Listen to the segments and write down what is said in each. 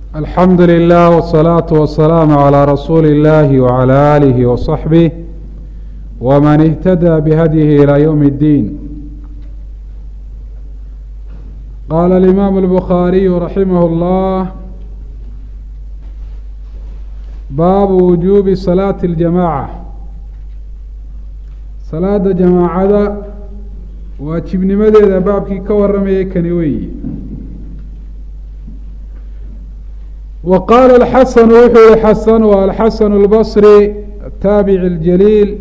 الحمد لله والصلاة والسلام على رسول الله وعلى آله وصحبه ومن اهتدى بهديه إلى يوم الدين. قال الإمام البخاري رحمه الله: باب وجوب صلاة الجماعة. صلاة جماعة واجبnimadeeda baabkii ka waramayay kani weyi. وqاaل الxasن wuxuu yihi xasn waa الxasن الbصrي الtaaبiعي الجليil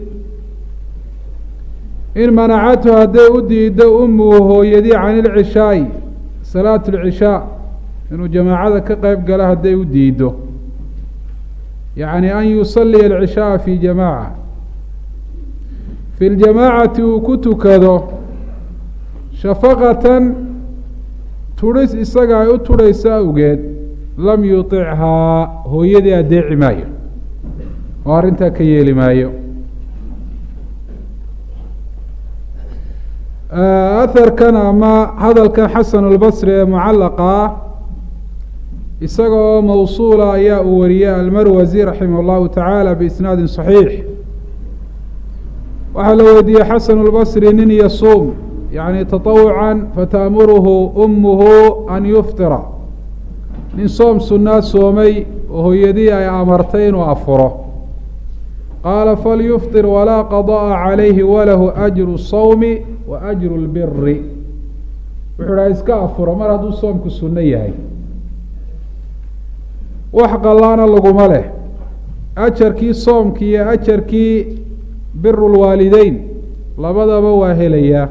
in manacathu hadday u diido umuhu hooyadii can الcishaaءi salaaة الcishاء inuu jamaacada ka qeyb galo hadday u diido, yaعni an yuصaliya الcishaaءa fi jamاعة fi اljamاacati uu ku tukado shafaqatan turis isaga ay u turhaysa awgeed lam yuطichaa hooyadii adeeci maayo oo arrintaa ka yeeli maayo. aharkan ama hadalkan xasan اlbصri ee mucalaqa ah isaga oo mawsuula ayaa uu wariyey almarwasi raximah اllahu taعaalى biisnaadi صaxiix. waxaa la weydiiyey xasan اlbصri nin yasuum yaعni taطawuca fataamuruhu umuhu an yuftira, nin soom sunaa soomay oo hooyadii ay amartay inuu afuro. qaala falyufطir walaa qada'a calayhi walahu ajru الsawmi wa ajru اlbiri. wuxuu dhaha iska afuro mar hadduu soomku sunno yahay, wax qallaana laguma leh. ajarkii soomkii iyo ajarkii biru lwaalideyn labadaba waa helayaa,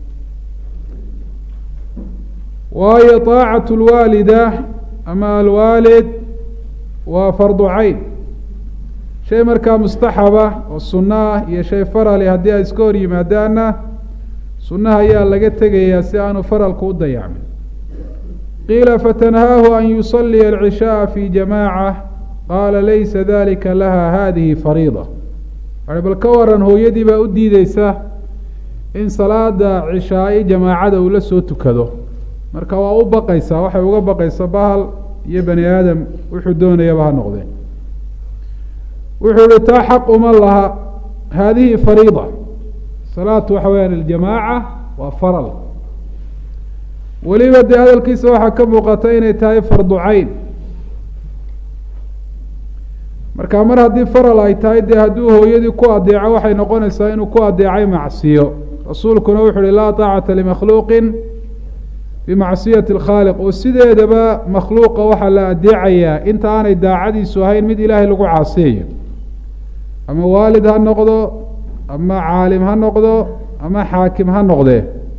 waayo طaacaة اlwaalida ama alwaalid waa fardu cayn, shay markaa mustaxaba oo sunno ah iyo shay farali haddii ay iska hor yimaadaana sunnaha ayaa laga tegayaa si aanu faralku u dayacmin. qiila fatanhaahu an yusaliya alcishaaءa fi jamaaca qaala laysa dalika laha hadihi fariida. bal ka waran hooyadii baa u diideysa in salaada cishaa'i jamaacada uu la soo tukado, marka waa u baqaysaa, waxay uga baqaysaa bahal iyo bani aadam wuxuu doonayaba ha noqdee. wuxuu ihi taa xaq uma laha, haadihi fariida, salaatu waxa weyaan aljamaaca waa faral. weliba dee hadalkiisa waxaa ka muuqata inay tahay fardu cayn, marka mar haddii faral ay tahay dee hadduu hooyadii ku adeeco waxay noqonaysaa inuu ku adeecay macsiyo. rasuulkuna wuxu uhi laa taacata limakhluuqin bimacsiyati اlkhaaliq, oo sideedaba makhluuqa waxaa la adeecayaa inta aanay daacadiisu ahayn mid ilaahay lagu caasiyayo, ama waalid ha noqdo, ama caalim ha noqdo, ama xaakim ha noqdee.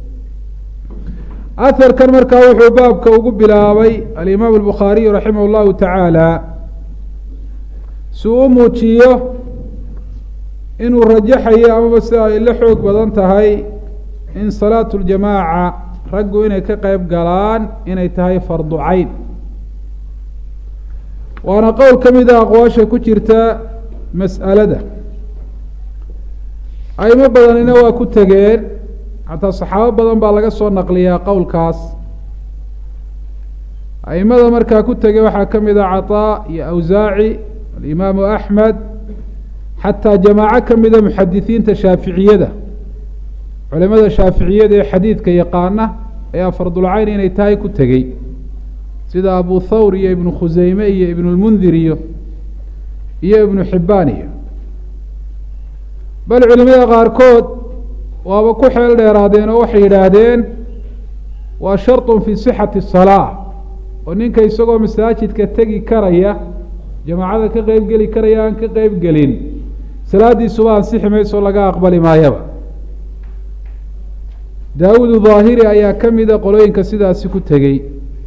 aharkan markaa wuxuu baabka ugu bilaabay alimaam الbukhaariyu raximah اllahu taعaalى si uu muujiyo inuu rajaxayo amaba si ay la xoog badan tahay in salaatu اljamaaca raggu inay ka qeyb galaan inay tahay fardu cayn. waana qowl ka mid a aqwaasha ku jirta mas'alada. aimo badanina waa ku tegeen, xataa saxaabo badan baa laga soo naqliyaa qowlkaas. aimada markaa ku tegey waxaa ka mid a caطaa iyo awsaaci, alimaamu axmed, xataa jamaaco ka mida muxadisiinta shaaficiyada, culimada shaaficiyada ee xadiidka yaqaana ayaa fardulcayn inay tahay ku tegey, sida abu thawr iyo ibnu khuseyme iyo ibnu lmundir iyo ibnu xibaan iyo. bal culimada qaarkood waaba ku xeel dheeraadeen oo waxay yidhaahdeen waa sharطun fi sixati الsalaa, oo ninka isagoo masaajidka tegi karaya jamaacada ka qeyb geli karaya aan ka qeyb gelin salaadiisuba ansixi mayso laga aqbali maayaba. daawud daahiri ayaa ka mida qolooyinka sidaasi ku tegey.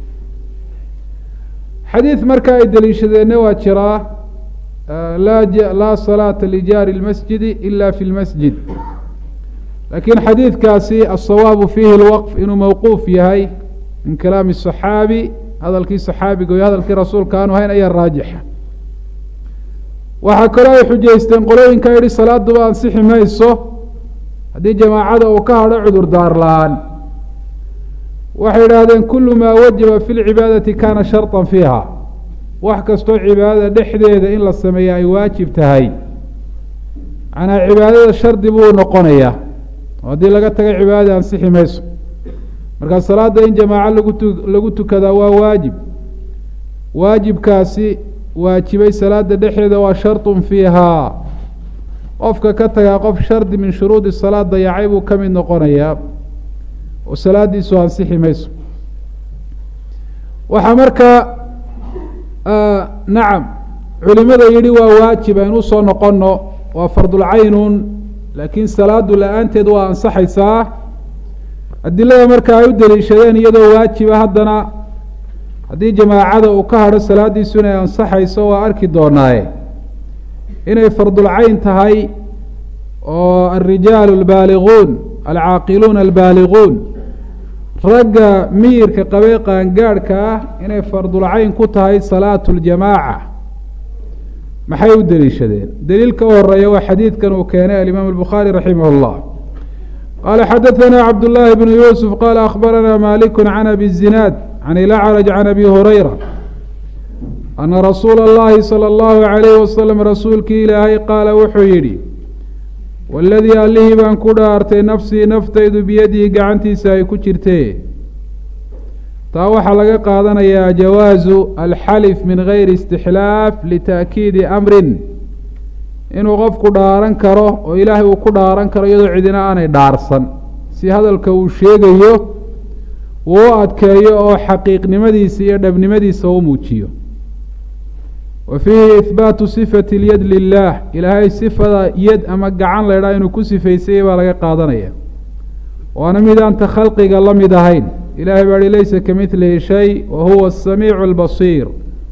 xadiid marka ay deliishadeenna waa jiraa, laa salaata lijaari اlmasjidi ila fi اlmasjid, laakiin xadiidkaasi asawaabu fiihi اlwaqf inuu mawquuf yahay min kalaami الصaxaabi, hadalkii صaxaabiga iyo hadalkii rasuulka aanu hayn ayaa raajixa. waxaa kaloo ay xujaysteen qolooyinka yihi salaaduba ansixi mayso haddii jamaacada uu ka hadho cudur daar la-aan. waxay idhaahdeen kulu maa wajaba fi lcibaadati kana sharطa fiiha, wax kastoo cibaadada dhexdeeda in la sameeya ay waajib tahay macnaa cibaadada shardi buu noqonayaa haddii laga taga cibaadada ansixi mayso markaa salaada in jamaaco lagu tukadaa waa waajib waajibkaasi waajibay salaada dhexdeeda waa sharطun fiihaa qofka ka tagaa qof shardi min shuruudi salaad dayacay buu ka mid noqonayaa oo salaadiisu ansixi mayso waxaa markaa nacam culimada yidhi waa waajib aynu usoo noqono waa fardulcaynun laakiin salaadu la-aanteed waa ansaxaysaa adilada marka ay u daliishadeen iyadoo waajiba haddana haddii jamaacada uu ka hadho salaadiisu inay ansaxayso waa arki doonaaye inay fardulcayn tahay oo alrijaalu albaaliguun alcaaqiluuna albaaliguun ragga miyirka qabee qaangaadhka ah inay fardulcayn ku tahay salaatu ljamaaca maxay u deliishadeen deliilka u horeeya waa xadiidkan uu keenay alimaam albukhaari raximah اllah qaala xadaثana cabdullaahi bnu yuusuf qaala akhbarana maliku can abi zinaad can ilacraj can abi hurayra ana rasuula اllahi salى اllahu عalayh wasalam rasuulkii ilaahay qaala wuxuu yidhi waladii allihii baan ku dhaartay nafsii naftaydu biyadihi gacantiisa ay ku jirtee taa waxaa laga qaadanayaa jawaazu alxalif min gayri istixlaaf lita'kiidi amrin inuu qofku dhaaran karo oo ilaahay uu ku dhaaran karo iyadoo cidina aanay dhaarsan si hadalka uu sheegayo uu u adkeeyo oo xaqiiqnimadiisa iyo dhabnimadiisa u muujiyo wa fiihi ihbaatu sifati اlyad lilah ilaahay sifada yad ama gacan laydhaa inuu ku sifaysayay baa laga qaadanaya waana midaanta khalqiga la mid ahayn ilahay baa hi laysa kamidlihi shay wa huwa asamiicu albasiir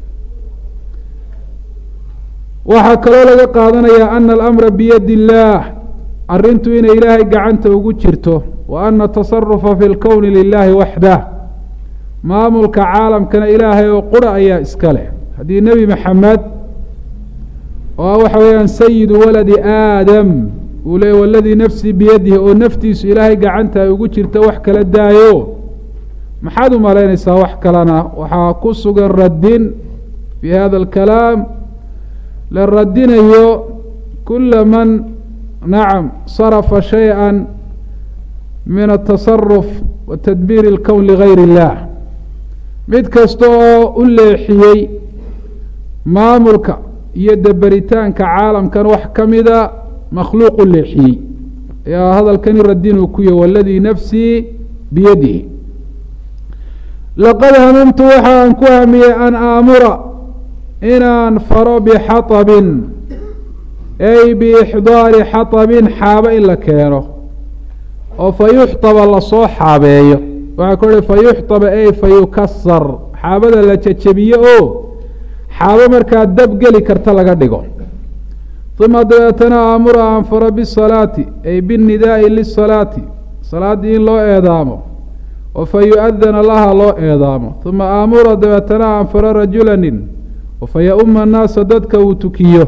waxaa kaloo laga qaadanayaa ana alamra biyadi illaah arrintu inay ilaahay gacanta ugu jirto wa ana tasarufa fi lkowni lilahi waxdah maamulka caalamkana ilaahay oo qura ayaa iska leh haddii nebi maxamed oo waxa weeyaan sayidu waladi aadam uu leey waladii nafsii biyadihi oo naftiisu ilaahay gacanta ay ugu jirta wax kala daayo maxaad u malaynaysaa wax kalena waxaa ku sugan radin fii hada alkalaam la radinayo kula man nacam sarafa shayئa min atasaruf wa tadbiir اlkown ligayr اllah mid kasta oo u leexiyey maamulka iyo daberitaanka caalamkan wax ka mida makhluuq u leexiyey ayaa hadalkani radinuu ku yahy waladii nafsii biyadihi laqad hamamtu waxa aan ku hamiyey an aamura inaan faro bixaطabin ay biixdaari xaطabin xaabo in la keeno oo fayuxطaba lasoo xaabeeyo waxaa ku uhi fayuxطaba ay fayukasar xaabada la jajabiye oo xaabo markaa dab geli karta laga dhigo uma dabeetana aamura aan faro bisalaati ay binnidaa'i lisalaati salaaddii in loo eedaamo oo fa yu-adana laha loo eedaamo uma aamura dabeetana aan faro rajulanin oo fa ya-uma annaasa dadka uu tukiyo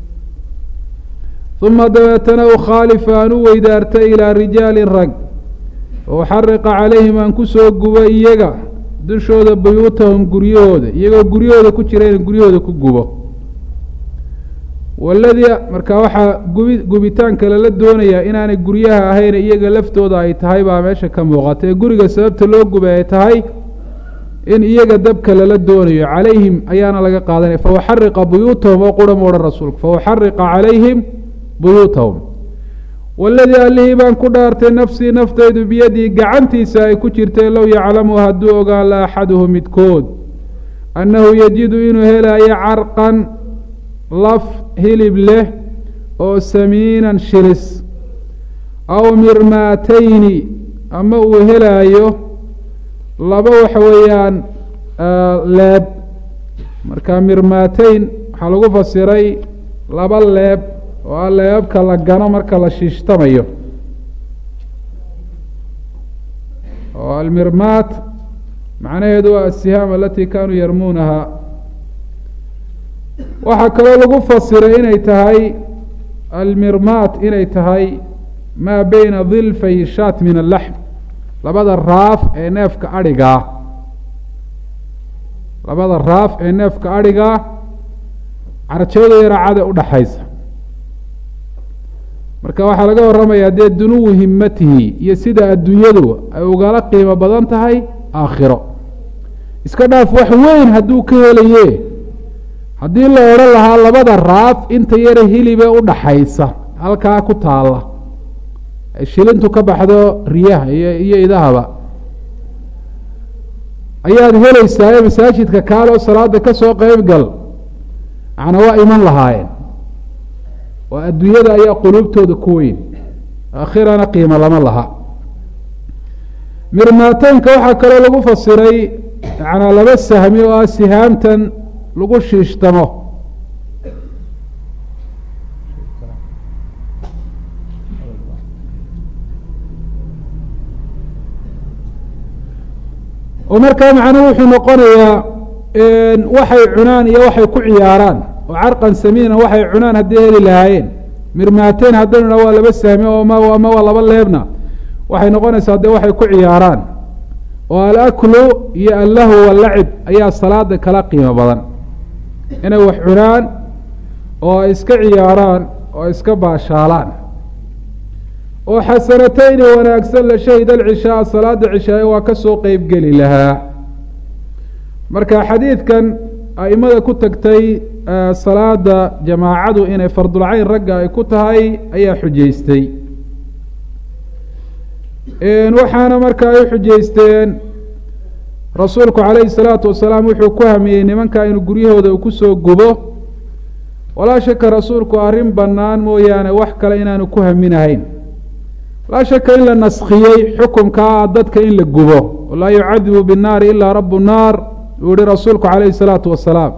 uma dabeetana ukhaalifa aan u weydaarta ilaa rijaali rag oo uxariqa calayhim aan kusoo gubo iyaga dushooda buyuutahum guryahooda iyagoo guryahooda ku jira in guryahooda ku gubo waladii markaa waxaa gubitaanka lala doonayaa inaanay guryaha ahayn iyaga laftooda ay tahay baa meesha ka muuqata ee guriga sababta loo gubay ay tahay in iyaga dabka lala doonayo calayhim ayaana laga qaadanaya fauxariqa buyuutahum oo qura mu odhan rasuulku fauxariqa calayhim buyuutahum waladii allihii baan ku dhaartay nafsii naftaydu biyadii gacantiisa ay ku jirtay low yaclamu hadduu ogaan la axaduhu midkood annahu yajidu inuu helaayo carqan laf hilib leh oo samiinan shilis aw mirmaatayni ama uu helaayo laba waxa weeyaan leeb marka mirmaatayn waxaa lagu fasiray laba leeb oo a leebabka la gano marka la shiishtamayo oo almirmaat macnaheedu waa asihaam alatii kaanuu yarmuunaha waxaa kaloo lagu fasiray inay tahay almirmaat inay tahay maa beyna dilfay shaat min allaxm labada raaf ee neefka adhigaa labada raaf ee neefka adhiga carjawda iyo raacada udhaxaysa. marka waxaa laga warramayaa dee dunuwi himmatihi iyo sida adduunyadu ay ugala qiimo badan tahay aakhiro. iska dhaaf wax weyn hadduu ka helaye haddii la odhan lahaa labada raaf inta yara hilibee udhaxaysa halkaa ku taalla ay shilintu ka baxdo riyaha iyo idahaba ayaad helaysaa ee masaajidka kaaloo salaada ka soo qeyb gal macnaa waa iman lahaayeen. oo adduunyada ayaa quluubtooda ku weyn, aakhirana qiimo lama laha. mirmaateynka waxaa kaloo lagu fasiray macnaa laba sahmi oo ah sihaamtan lagu shiishtamo. oo markaa macnuhu wuxuu noqonayaa waxay cunaan iyo waxay ku ciyaaraan, oo carqan samiina waxay cunaan hadday heli lahaayeen. mirmaateyn haddaynu waa laba sahmi oo ama waa laba leebna waxay noqonaysaa dee waxay ku ciyaaraan. oo alaklu iyo allahu walacib ayaa salaada kala qiimo badan, inay wax cunaan oo ay iska ciyaaraan oo ay iska baashaalaan. oo xasanatayni wanaagsan la shahida alcishaa, salaada cishaaye waa ka soo qeyb geli lahaa. marka xadiidkan aimada ku tagtay salaada jamaacadu inay fardulcayn ragga ay ku tahay ayaa xujaystay. waxaana marka ay xujaysteen rasuulku calayhi salaatu wasalaam wuxuu ku hamiyey nimanka inuu guryahooda uu kusoo gubo. walaa shaka rasuulku arrin bannaan mooyaane wax kale inaanu ku haminahayn. laa shaka in la naskiyey xukumkaa dadka in la gubo, laa yucadibu binnaari ilaa rabu naar uu yihi rasuulku calayhi salaatu wasalaam.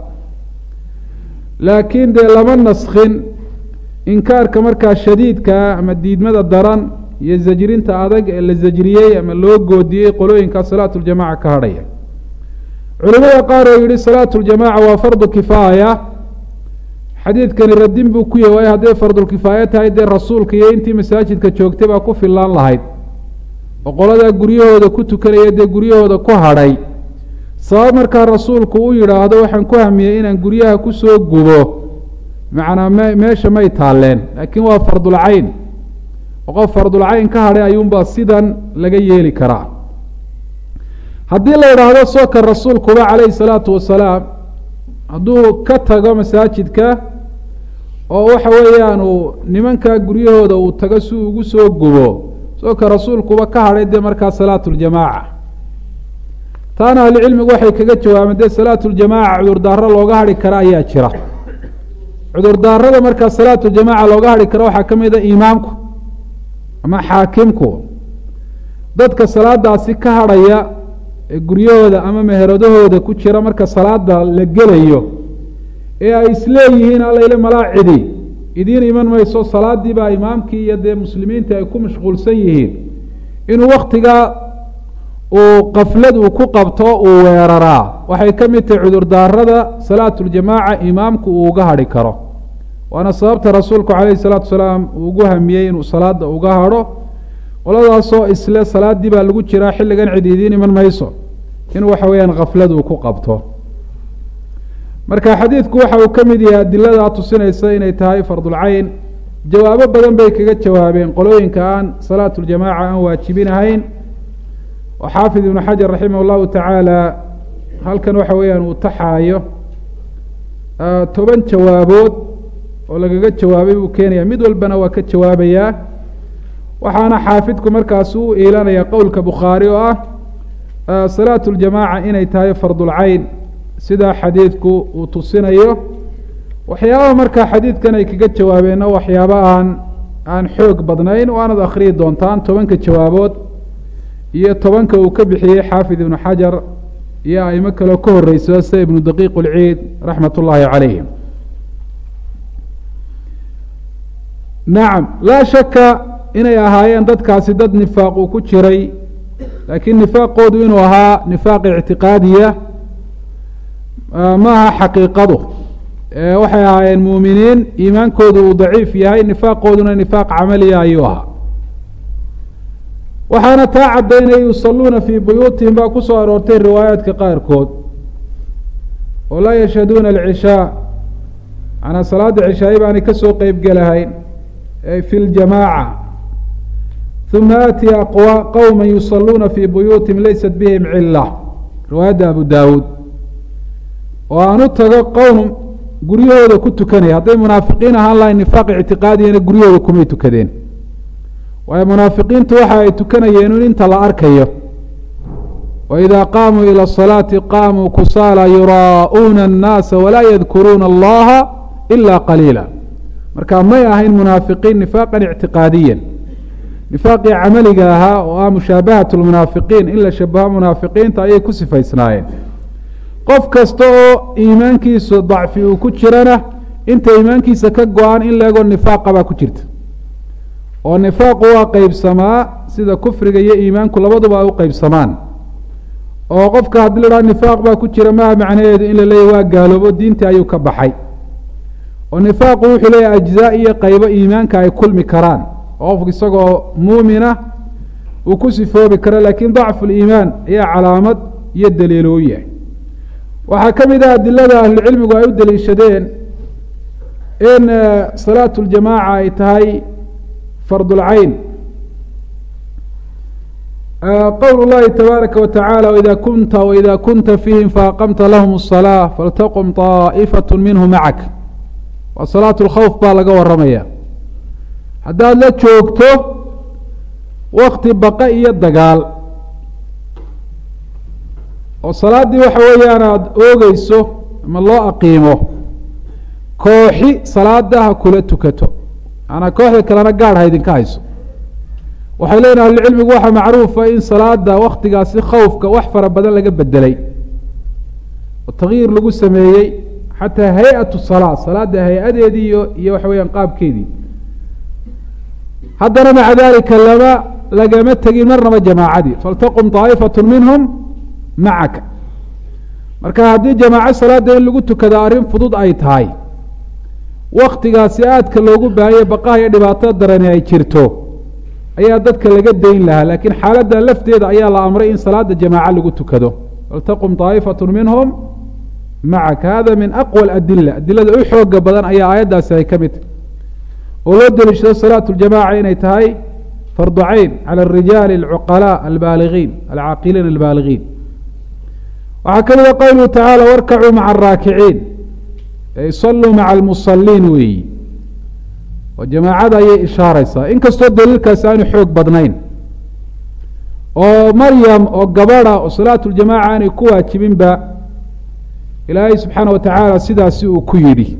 laakiin dee lama naskin inkaarka markaa shadiidkaa ama diidmada daran iyo zajrinta adag ee la zajriyey ama loo goodiyey qolooyinkaa salaatu ljamaca ka hadhaya. culimada qaar oo yihi salaatu ljamaca waa fardu kifaaya, xadiidkani radin buu ku yahay waayo hadday fardulkifaayo tahay dee rasuulka iyo intii masaajidka joogtay baa ku filaan lahayd. oo qoladaa guryahooda ku tukanaya dee guryahooda ku hadhay. sabab markaa rasuulku u yidhaahdo waxaan ku hamiyey inaan guryaha kusoo gubo macnaa meesha may taaleen, laakiin waa fardulcayn. oo qof fardulcayn ka hadhay ayuunbaa sidan laga yeeli karaa. haddii la idhaahdo sooka rasuulkuba calayhi salaatu wasalaam hadduu ka tago masaajidka oo waxa weeyaan uu nimankaa guryahooda uu tago si uu ugu soo gubo, sooka rasuulkuba ka hadhay dee markaa salaatu ljamaaca. taana ahlucilmigu waxay kaga jawaabeen dee salaatu ljamaaca cudurdaaro looga hadhi kara ayaa jira. cudurdaarada markaa salaatu ljamaaca looga hadhi karo waxaa ka mid a imaamku ama xaakimku dadka salaadaasi ka hadhaya ee guryahooda ama meheradahooda ku jira marka salaada la gelayo ee ay isleeyihiin allayle malaacidi idiin iman mayso, salaadii baa imaamkii iyo dee muslimiinta ay ku mashquulsan yihiin, inuu waktigaa uu qaflad uu ku qabto uu weeraraa waxay ka mid tahay cudurdaarada salaatu ljamaaca imaamku uu uga hadhi karo. waana sababta rasuulku calayhi salaatu wasalaam uu ugu hamiyey inuu salaada uga hadho. qoladaasoo isle salaadii baa lagu jiraa xilligan cid idiin iman mayso, inuu waxa weeyaan kaflad uu ku qabto. marka xadiidku waxa uu ka mid yahay adiladaa tusinaysa inay tahay fardulcayn. jawaabo badan bay kaga jawaabeen qolooyinka aan salaatu ljamaaca aan waajibinahayn. oo xaafid ibnu xajar raximah llahu tacaala halkan waxa weeyaan uu taxaayo 10 jawaabood oo lagaga jawaabay buu keenaya, mid walbana waa ka jawaabayaa. waxaana xaafidku markaas u iilanaya qowlka bukhaari oo ah salaatu ljamaaca inay tahay fardulcayn sidaa xadiidku uu tusinayo. waxyaaba markaa xadiidkan ay kaga jawaabeenna waxyaaba aan xoog badnayn oo aanad akhriyi doontaan 10 jawaabood iyo 10 uu ka bixiyey xaafid ibnu xajar iyo aimo kaleo ka horeyso sida ibnu daqiiq اlciid raxmat ullaahi calayhim. nacam laa shaka inay ahaayeen dadkaasi dad nifaaq uu ku jiray, laakiin nifaaqoodu inuu ahaa nifaaq ictiqaadiya ma aha xaqiiqadu. waxay ahaayeen muuminiin iimaankoodu uu daciif yahay, nifaaqooduna nifaaq camaliya ayuu ahaa. waxaana taa caddaynaya yusaluuna fii buyuutihim baa ku soo aroortay riwaayaadka qaarkood oo laa yashhaduuna alcishaa manaa salaada cishaaye baanay kasoo qeyb gelahayn fi اljamaaca uma aatiya qowma yusaluuna fii buyuutihim laysat bihim cila riwaayadda abu daawuud oo aan u tago qowm guryahooda ku tukanaya hadday munaafiqiin ahaan lahayn nifaaq ictiqaadiyana guryahooda kumay tukadeen waayo munaafiqiintu waxa ay tukanayeen in inta la arkayo waidaa qaamuu ilى الصalaati qaamuu kusaala yuraa'uuna الnaasa walaa yadkuruuna allaha ila qaliila marka may ahayn munaafiqiin nifaaqan ictiqaadiya nifaaqii camaliga ahaa oo ah mushaabahat lmunaafiqiin in la shabaho munaafiqiinta ayay ku sifaysnaayeen qof kasta oo iimaankiisu dacfi uu ku jirana inta iimaankiisa ka go-an in leegoo nifaaqa baa ku jirta oo nifaaqu waa qeybsamaa sida kufriga iyo iimaanku labaduba ay u qeybsamaan oo qofka haddii la dhaha nifaaq baa ku jira maha macnaheedu in la leeyahy waa gaaloobo diintii ayuu ka baxay oo nifaaqu wuxuu leeyahay ajzaa iyo qeybo iimaanka ay kulmi karaan oo qofku isagoo muumina uu ku sifoobi karo laakiin dacfu liimaan ayaa calaamad iyo daliilo u yahay waxaa ka mid ah adilada ahlucilmigu ay u daliishadeen in salaatu ljamaaca ay tahay fard lcayn qowl اllahi tabaaraka wataعaalى waida kunta fiihim faaqamta lahm الصalaaة faltaqum طaaئfaة minhu macak waa salaaة اlkhawf baa laga waramaya haddaad la joogto wakti baqa iyo dagaal oo salaaddii waxa weeyaan aada oogeyso ama loo aqiimo kooxi salaada ha kula tukato maanaa kooxda kalena gaadh ha idinka hayso waxay leeyihin ahlucilmigu waxaa macruufa in salaada waktigaasi khawfka wax fara badan laga bedelay oo takyiir lagu sameeyey xataa hay-atu salaa salaada hay-adeedii iyo waxa weyaan qaabkeedii haddana maca dalika lagama tegin marnaba jamaacadii faltaqum طaa'ifaة minhum macaka marka haddii jamaaco salaada in lagu tukada arrin fudud ay tahay waktigaasi aadka loogu baahanya baqaha iyo dhibaatada darani ay jirto ayaa dadka laga dayn lahaa laakiin xaaladda lafteeda ayaa la amray in salaada jamaaco lagu tukado faltaqum طaa'ifaة minhum macaka hada min aqwى adila adilada u xooga badan ayaa aayaddaasi ay ka mid tahy oo loo deliishado salaaة اljamaca inay tahay fardu cayn calى الrijaali اlcuqalاء albaaligiin alcaaqiliin albaaligiin waxaa ka mida qowluhu tacaala warkacuu maca araakiciin ay saluu maca almusaliin weeyi oo jamaacada ayay ishaaraysaa inkastoo daliilkaasi aanu xoog badnayn oo maryam oo gabadha oo salaatu ljamaca aanay ku waajibinba ilaahay subxaana wa tacaala sidaasi uu ku yidhi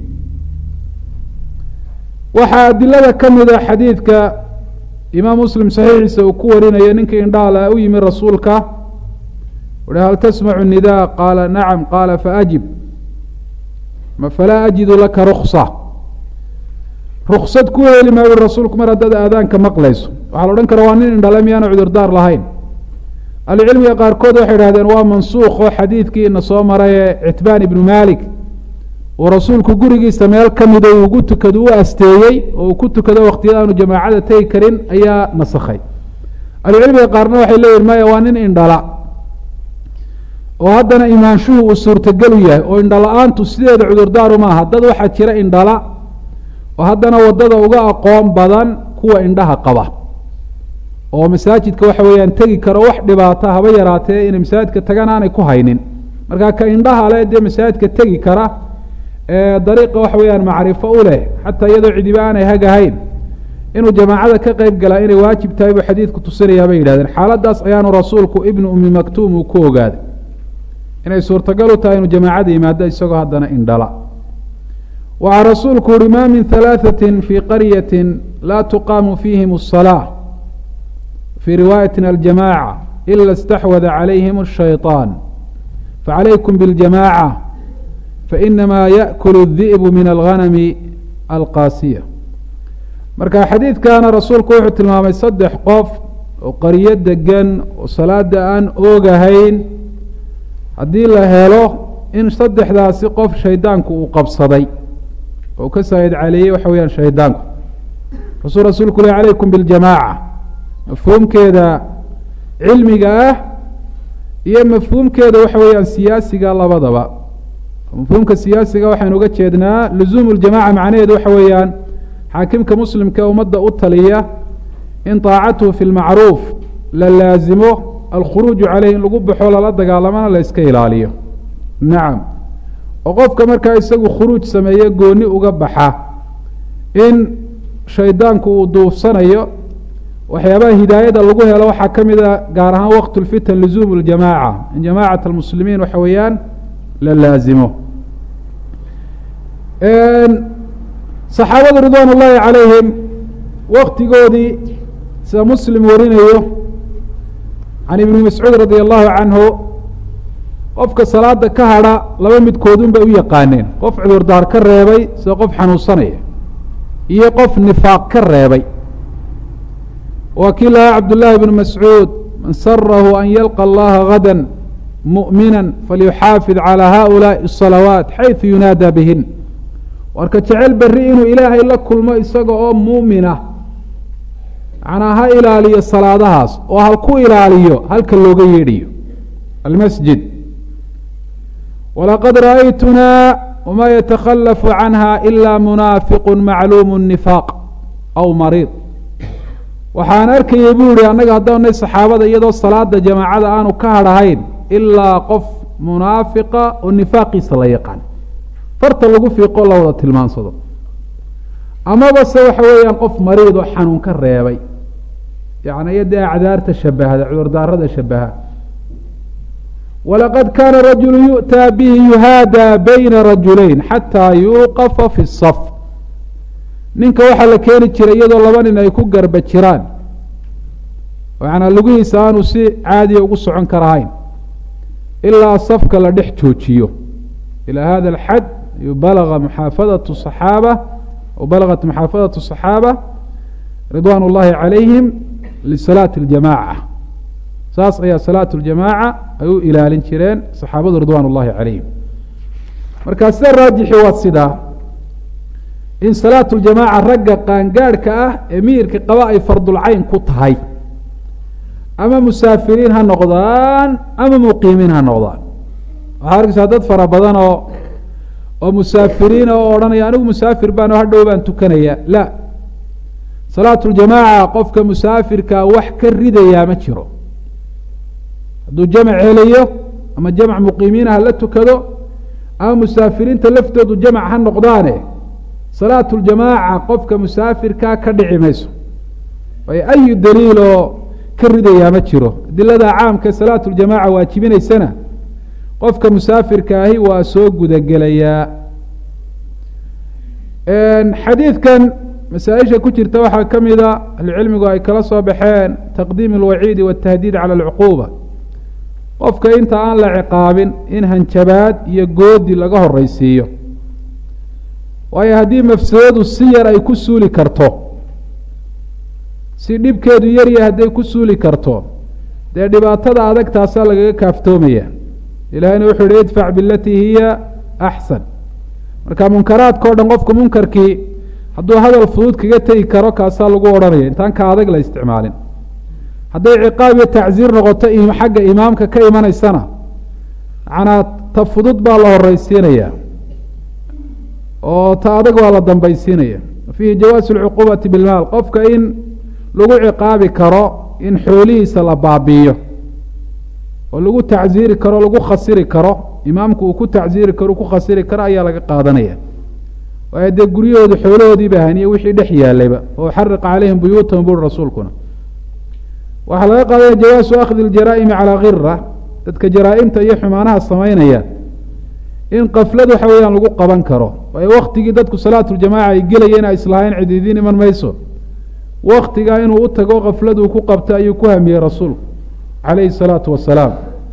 waxaa adilada ka mida xadiidka imaam muslim saxiixiisa uu ku warinayo ninkii indhaala u yimi rasuulka uhi hal tasmacu nidaa qaala nacam qaala faajib falaa ajidu laka ruksa ruksad ku heli maayu rasuulku mar haddaad aadaanka maqlayso waxaa la odhan kara waa nin indhale miyaanu cudurdaar lahayn ahlucilmiga qaarkood waxay idhahdeen waa mansuukh oo xadiidkii ina soo maray ee citbaan ibnu malik uu rasuulku gurigiisa meel ka mida ugu tukado u asteeyey oo uu ku tukado waktiyada aanu jamaacada tegi karin ayaa nasakhay ahlucilmiga qaarna waxay leeyihin maya waa nin indhala oo haddana imaanshuhu uu suurtagelu yahay oo indhala-aantu sideeda cudurdaaru maaha dad waxaa jira indhala oo haddana waddada uga aqoon badan kuwa indhaha qaba oo masaajidka waxa weeyaan tegi karo wax dhibaata haba yaraatee inay masaajidka tagaan aanay ku haynin markaa ka indhaha le dee masaajidka tegi kara dariiqa waxa weeyaan macrifo u leh xataa iyadoo cidiba aanay hagahayn inuu jamaacada ka qeyb galaa inay waajib tahay buu xadiidku tusinayaa bay yidhahdeen xaaladdaas ayaanu rasuulku ibnu ummi maktuum uu ku ogaaday inay suurtagal u tahay inuu jamaacada yimaado isagoo haddana indhala waxaa rasuulku uhi ma min halaaثaة fii qaryaةi laa tuqaamu fiihim الصalaaة fii riwaayaةi aljamaaعة ila اstaxwada calayhim الshayطaan facalaykum bاljamaaعة fainamaa yaأkul الdiئbu min alghanami alqaasiya marka xadiidkana rasuulku wuxuu tilmaamay 3 qof oo qaryo degan oo salaada aan oogahayn haddii la helo in 3daasi qof shaydaanku uu qabsaday oo ka saa'id caleeyey waxa weyaan shaydaanku rasuulku leh calaykum biاljamaaca mafhuumkeeda cilmiga ah iyo mafhuumkeeda waxa weeyaan siyaasiga labadaba mafhuumka siyaasiga waxaynu uga jeednaa luzuumu ljamaca macnaheedu waxa weeyaan xaakimka muslimka ee ummadda u taliya in طaacatuhu fi lmacruuf la laazimo alkhuruuju caleyh in lagu baxo lala dagaalamana la iska ilaaliyo nacam oo qofka markaa isagu khuruuj sameeye gooni uga baxa in shaydaanku uu duufsanayo waxyaabaha hidaayada lagu helo waxaa ka mid a gaar ahaan waqt lfitan luzuum ljamaaca in jamaacat almuslimiin waxa weeyaan la laazimo saxaabadu ridwaan ullaahi calayhim waktigoodii sida muslim warinayo can ibni mascuud radia allahu canhu qofka salaada ka hadha laba midkoodun bay u yaqaaneen qof cudurdaar ka reebay sida qof xanuunsanaya iyo qof nifaaq ka reebay waa kii lahaa cabdullaahi bnu mascuud man sarahu an yalqa allaha gada muؤmina falyuxaafid calى haؤulaaءi الصalawaat xayثu yunaada bihin warka jecel beri inuu ilaahay la kulmo isaga oo muumina macnaa ha ilaaliyo salaadahaas oo halku ilaaliyo halka looga yeedhiyo almasjid walaqad ra'aytunaa wma yatakhalafu canha ila munaafiqu macluumu الnifaaq aw mariid waxaan arkayay buu yihi annaga haddaanay saxaabada iyadoo salaada jamaacada aanu ka hadhahayn ilaa qof munaafiqa oo nifaaqiisa la yaqaan farta lagu fiiqo la wada tilmaansado amaba se waxa weeyaan qof mariid oo xanuun ka reebay yani iyo dee acdaarta shabahda cudurdaarada shabaha walaqad kaana rajulu yu'taa bihi yuhaadaa bayna rajulayn xataa yuuqafa fi الsaf ninka waxaa la keeni jiray iyadoo laba nin ay ku garba jiraan manaa lugihiisa aanu si caadiya ugu socon karahayn ilaa safka la dhex joojiyo ilى hada اlxad balaga muxaafadaة صaxaaba aw balagat muxaafadaة الصaxaaba ridwan اllahi calayhim lisalaati اljamaca saas ayaa salaat اljamaaca ay u ilaalin jireen saxaabadu ridwan اllahi calayhim markaa sida raajixi waa sidaa in salaat اljamaaca ragga qaangaadhka ah ee miyirka qaba ay fardulcayn ku tahay ama musaafiriin ha noqdaan ama muqiimiin ha noqdaan waxaa arkaysaa dad fara badan oo musaafiriina oo odhanaya anigu musaafir baan oo hadhow baan tukanaya la salaatu ljamaaca qofka musaafirkaa wax ka ridayaa ma jiro hadduu jamc helayo ama jamc muqiimiina ha la tukado ama musaafiriinta laftoodu jamc ha noqdaane salaatu ljamaaca qofka musaafirkaa ka dhici mayso waayo ayu daliiloo ka ridayaa ma jiro adilada caamka salaatu ljamaaca waajibinaysana qofka musaafirka ahi waa soo gudagelayaa xadiidkan masaaisha ku jirta waxaa ka mida ahlucilmigu ay kala soo baxeen taqdiim اlwaciidi waاtahdiid calى اlcuquuba qofka inta aan la ciqaabin in hanjabaad iyo goodi laga horeysiiyo waayo haddii mafsadadu si yar ay ku suuli karto si dhibkeedu yarya hadday ku suuli karto dee dhibaatada adag taasaa lagaga kaaftoomaya ilahayna wuxuu yihi idfac bilatii hiya axsan marka munkaraadka o dhan qofka munkarkii hadduu hadal fudud kaga tegi karo kaasaa lagu odhanaya intaan ka adag la isticmaalin hadday ciqaab iyo tacziir noqoto xagga imaamka ka imanaysana manaa ta fudud baa la horeysiinaya oo ta adag waa la dambaysiinaya fiihi jawaasu lcuquubati bilmaal qofka in lagu ciqaabi karo in xoolihiisa la baabiiyo oo lagu tacziiri karo lagu khasiri karo imaamku uu ku tacziiri karo ku khasiri karo ayaa laga qaadanaya waayo dee guryahooda xoolahoodii ba haniye wixii dhex yaalayba oo xariqa calayhim buyuutahum buri rasuulkuna waxaa laga qaadanaya jawaasu akhdi اljaraa'imi calaa khira dadka jaraa-imta iyo xumaanaha samaynaya in kaflad waxa weeyaan lagu qaban karo waayo waktigii dadku salaatu ljamaaca ay gelayeen a islahayn cidiidiin iman mayso waktigaa inuu u tago kafladuu ku qabta ayuu ku hamiyey rasuulku calayhi الsalaatu wasalaam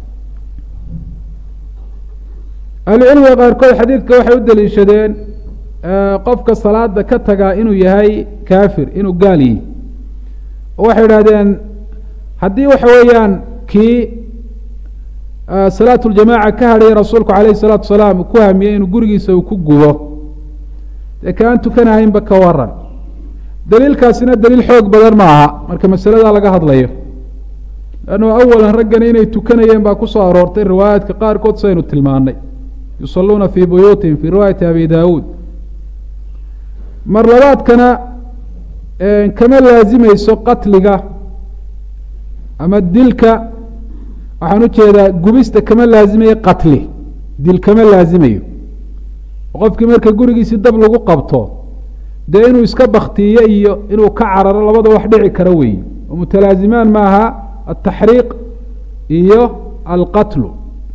ahlucilmiga qaarkood xadiidka waxay u daliishadeen qofka salaada ka tagaa inuu yahay kaafir inuu gaal yihi oo waxay idhahdeen haddii waxa weeyaan kii salaatu ljamaaca ka hadhaya rasuulku calayhi الsalaatu wasalaam ku hamiyey inuu gurigiisa uu ku gubo dee kaan tukanahaynba ka waran daliilkaasina daliil xoog badan ma aha marka masaladaa laga hadlayo lannu awalan raggani inay tukanayeen baa ku soo aroortay riwaayaadka qaarkood sidaynu tilmaanay yusaluuna fii buyuutihim fii riwaayati abi daawuud mar labaadkana kama laazimayso qatliga ama dilka waxaan ujeedaa gubista kama laazimayo qatli dil kama laazimayo qofkii marka gurigiisi dab lagu qabto dee inuu iska baktiyo iyo inuu ka cararo labada wax dhici kara weeye oo mutalaazimaan maaha altaxriiq iyo alqatlu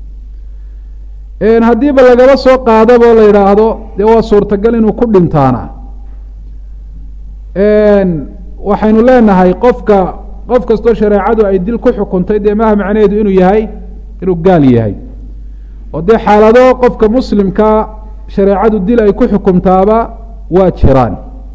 haddiiba lagaba soo qaadabo la yidhaahdo dee waa suurtagal inuu ku dhintaana waxaynu leenahay qof kastoo shareecadu ay dil ku xukuntay dee maaha macnaheedu inuu yahay inuu gaal yahay oo dee xaalado qofka muslimkaa shareecadu dil ay ku xukumtaaba waa jiraan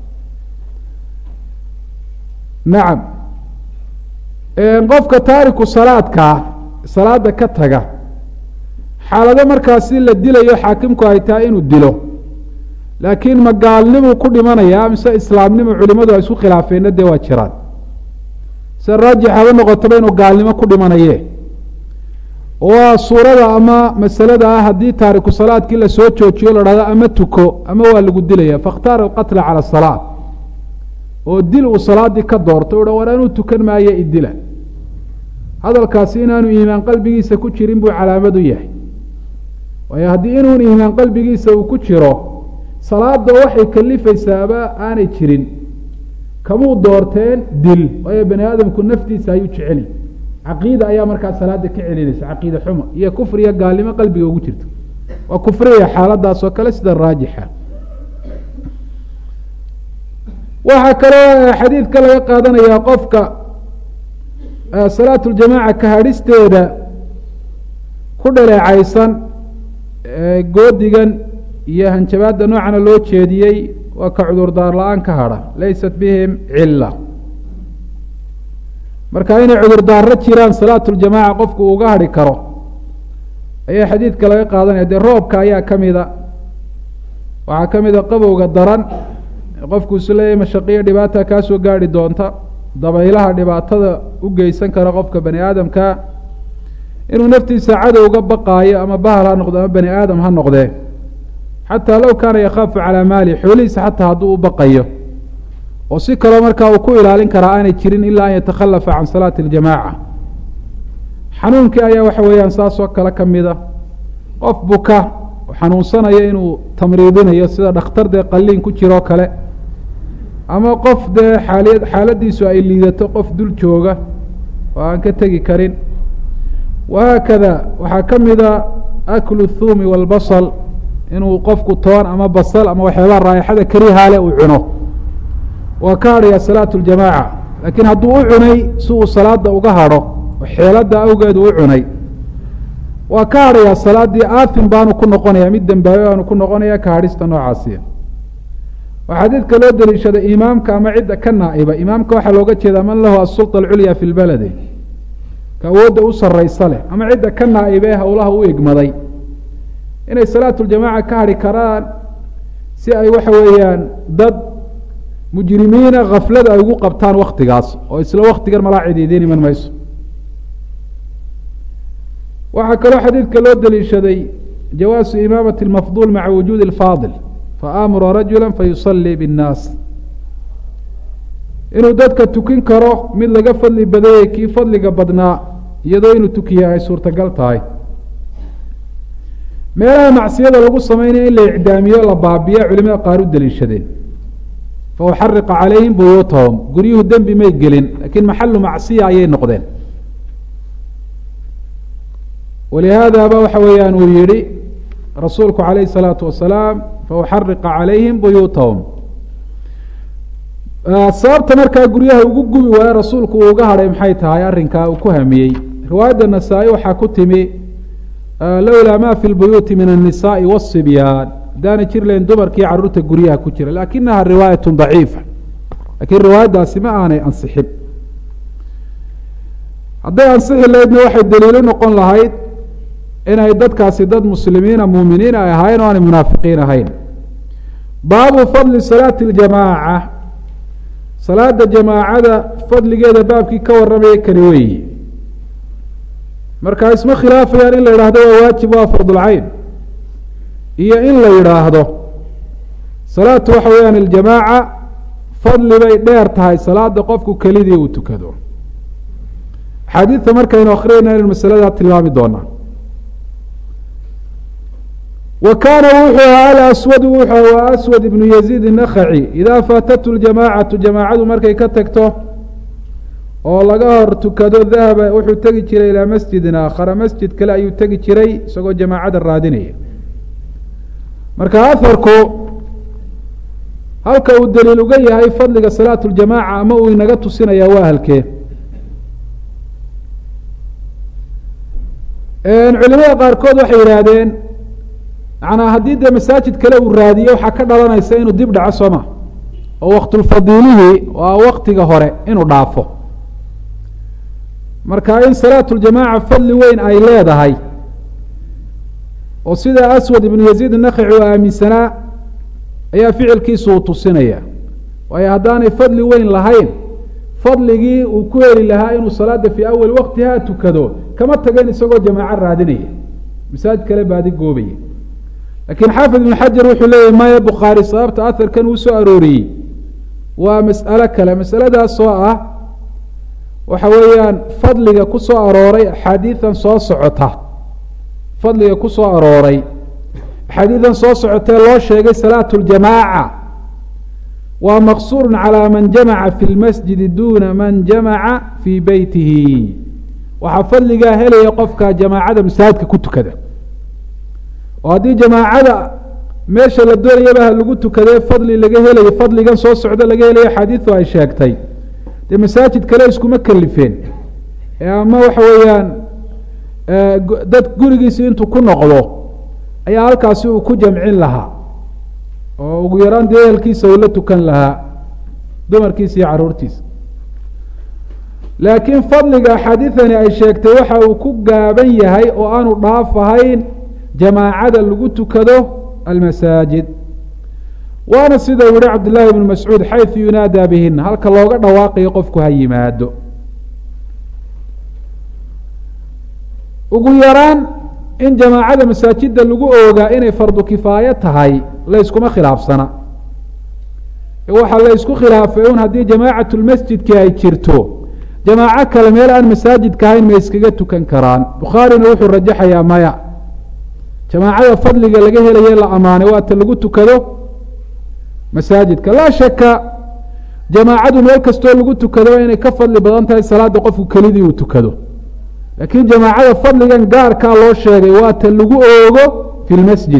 nacam qofka taariku salaadkaa salaada ka taga xaalado markaasi la dilayo xaakimku ay tahay inuu dilo laakiin ma gaalnimuu ku dhimanayaa mise islaamnimo culimadu ay isku khilaafeenna dee waa jiraan se raajix haba noqotaba inuu gaalnimo ku dhimanaye waa suurada ama masalada ah haddii taariku salaadkii lasoo joojiyo la dhahdo ama tuko ama waa lagu dilaya fakhtaara alqatla cala asalaat oo dil uu salaadii ka doorto uha war anuu tukan maayo idila hadalkaasi inaanu iimaan qalbigiisa ku jirin buu calaamad u yahay waayo haddii inuun iimaan qalbigiisa uu ku jiro salaada waxay kalifaysaaba aanay jirin kamuu doorteen dil waayo bani aadamku naftiisa ayuu jeceli caqiida ayaa markaa salaada ka celinaysa caqiida xumo iyo kufriya gaalnimo qalbiga ugu jirto waa kufriya xaaladaas oo kale sida raajixa waxaa kaloo xadiidka laga qaadanayaa qofka salaatu ljamaaca kahadhisteeda ku dhaleecaysan goodigan iyo hanjabaadda noocana loo jeediyey waa ka cudurdaar la-aan ka hadha laysat bihim cila marka inay cudurdaaro jiraan salaatu ljamaaca qofku uga hadhi karo ayaa xadiidka laga qaadanaya dee roobka ayaa kamida waxaa kamida qabowga daran qofku isu leeyahy mashaqiyo dhibaata kaasoo gaari doonta dabaylaha dhibaatada u geysan kara qofka bani aadamka inuu naftiisa cadowga baqaayo ama bahal ha noqdo ama bani aadam ha noqdee xataa low kaana yakhaafu calaa maali xoolihiisa xataa hadduu u baqayo oo si kaloo markaa uu ku ilaalin karaa aanay jirin ilaa an yatakhalafa can salaati اljamaaca xanuunkii ayaa waxa weeyaan saasoo kale kamida qof buka oo xanuunsanaya inuu tamriidinayo sida dhakhtar dee qaliin ku jiroo kale ama qof dee xaaladiisu ay liidato qof dul jooga oo aan ka tegi karin wahaakada waxaa kamida aklu الthuumi wاlbasl inuu qofku toon ama basal ama waxyaabaha raayaxada karihaale uu cuno waa ka hadhaya salaatu ljamaaca laakiin hadduu u cunay si uu salaada uga hadho oo xeelada awgeed uu cunay waa ka hadhayaa salaadii aafin baanu ku noqonaya mid dembaabe baanu ku noqonaya ka hadhista noocaasiya waa xadiidka loo daliishada imaamka ama cidda ka naa'iba imaamka waxaa looga jeedaa man lahu asulطa alculya fi lbaladi ka awoodda u saraysa leh ama cidda ka naa'iba ee howlaha u egmaday inay salaatu ljamaaca ka hadhi karaan si ay waxa weeyaan dad mujrimiina kaflada ay ugu qabtaan waktigaas oo isla waktigan malaa cidiidiin iman mayso waxaa kaloo xadiidka loo daliishaday jawaasu imaamati اlmafduul maca wujuudi اlfaadil faamura rajula fayusalii biاnnaas inuu dadka tukin karo mid laga fadli badayey kii fadliga badnaa iyadoo inuu tukiya ay suurtagal tahay meelaha macsiyada lagu sameynaya in la icdaamiyo la baabiya culimada qaar u daliishadeen fauxariqa calayhim buyuutahum guryuhu dembi may gelin laakiin maxalu macsiya ayay noqdeen walihaadaba waxa weeyaan uu yihi rasuulku calayhi الsalaatu wasalaam fauxariqa calayhim buyuutahum sababta markaa guryaha ugu gubi waaye rasuulku uu uga hadhay maxay tahay arrinkaa uu ku hamiyey riwaayadda nasaa-i waxaa ku timi lowlaa ma fi lbuyuuti min الnisaءi wالصibyaan hadaana jir lahayn dumarkii caruurta guryaha ku jira lakinaha riwaayaة ضaciifa lakiin riwaayaddaasi ma aanay ansixin hadday ansixi lahaydna waxay daliilo noqon lahayd inay dadkaasi dad muslimiina muuminiin ay ahaayeen o aanay munaafiqiin ahayn baabu fadli salaati اljamaaca salaada jamaacada fadligeeda baabkii ka warramaya kani weyi marka isma khilaafayaan in la idhahdo waa waajib waa fardulcayn iyo in la yidhaahdo salaatu waxa weeyaan aljamaaca fadli bay dheer tahay salaada qofku kelidii uu tukado axaadiidta markaynu akhriyayna inaynu masaladaa tilmaami doonaa wa kaana wuxuu ahaa alaswadu wuxuu aswad ibnu yaziid الnakhaci idaa faatatu ljamaacatu jamaacadu markay ka tagto oo laga hor tukado dahaba wuxuu tegi jiray ilaa masjidin aakhara masjid kale ayuu tegi jiray isagoo jamaacada raadinaya marka aharku halka uu daliil uga yahay fadliga salaatu ljamaaca ama uu inaga tusinaya waa halkee culimada qaarkood waxay yidhaahdeen manaa haddii dee masaajid kale uu raadiyo waxaa ka dhalanaysa inuu dib dhaco sooma oo waktulfadiilihii waa waktiga hore inuu dhaafo marka in salaatu ljamaaca fadli weyn ay leedahay oo sida aswad ibnu yaziid الnakhaci uu aaminsanaa ayaa ficilkiisu uu tusinaya waayo haddaanay fadli weyn lahayn fadligii uu ku heli lahaa inuu salaada fii awali waktiha tukado kama tageen isagoo jamaaco raadinaya masaajid kale baadi goobaya lakiin xaafid ibn xajar wuxuu leeyahy maya bukhaari sababta aharkan uu soo arooriyey waa mas'alo kale masaladaas oo ah waxa weeyaan fadliga ku soo arooray axaadiidan soo socota fadliga ku soo arooray axaadiidan soo socotee loo sheegay salaatu ljamaaca waa maqsuurun calaa man jamaca fi lmasjidi duna man jamaca fii beytihi waxaa fadligaa helaya qofka jamaacada masaajidka ku tukada oo haddii jamaacada meesha la doonayaba ha lagu tukadee fadli laga helayo fadligan soo socdo laga helayo axaadiidu ay sheegtay dee masaajid kale iskuma kelifeen ama waxa weeyaan dad gurigiisi intuu ku noqdo ayaa halkaasi uu ku jamcin lahaa oo ugu yaraan dee ehelkiisa uu la tukan lahaa dumarkiisa iyo caruurtiisa laakiin fadliga axaadiidani ay sheegtay waxa uu ku gaaban yahay oo aanu dhaaf ahayn jamaacada lagu tukado almasaajid waana sida uu yihi cabdillaahi ibnu mascuud xayثu yunaadaa bihina halka looga dhawaaqayo qofku ha yimaado ugu yaraan in jamaacada masaajida lagu oogaa inay fardu kifaayo tahay layskuma khilaafsana waxaa la ysku khilaafay un haddii jamaacatu lmasjidki ay jirto jamaaco kale meel aan masaajidka ahayn ma iskaga tukan karaan bukhaarina wuxuu rajaxayaa maya jamaacada fadliga laga helaye la amaanay waata lagu tukado masaajidka laa shaka jamaacadu meel kastoo lagu tukado inay ka fadli badan tahay salaada qofku kelidii uu tukado laakiin jamaacada fadligan gaarkaa loo sheegay waata lagu oogo fi lmasjid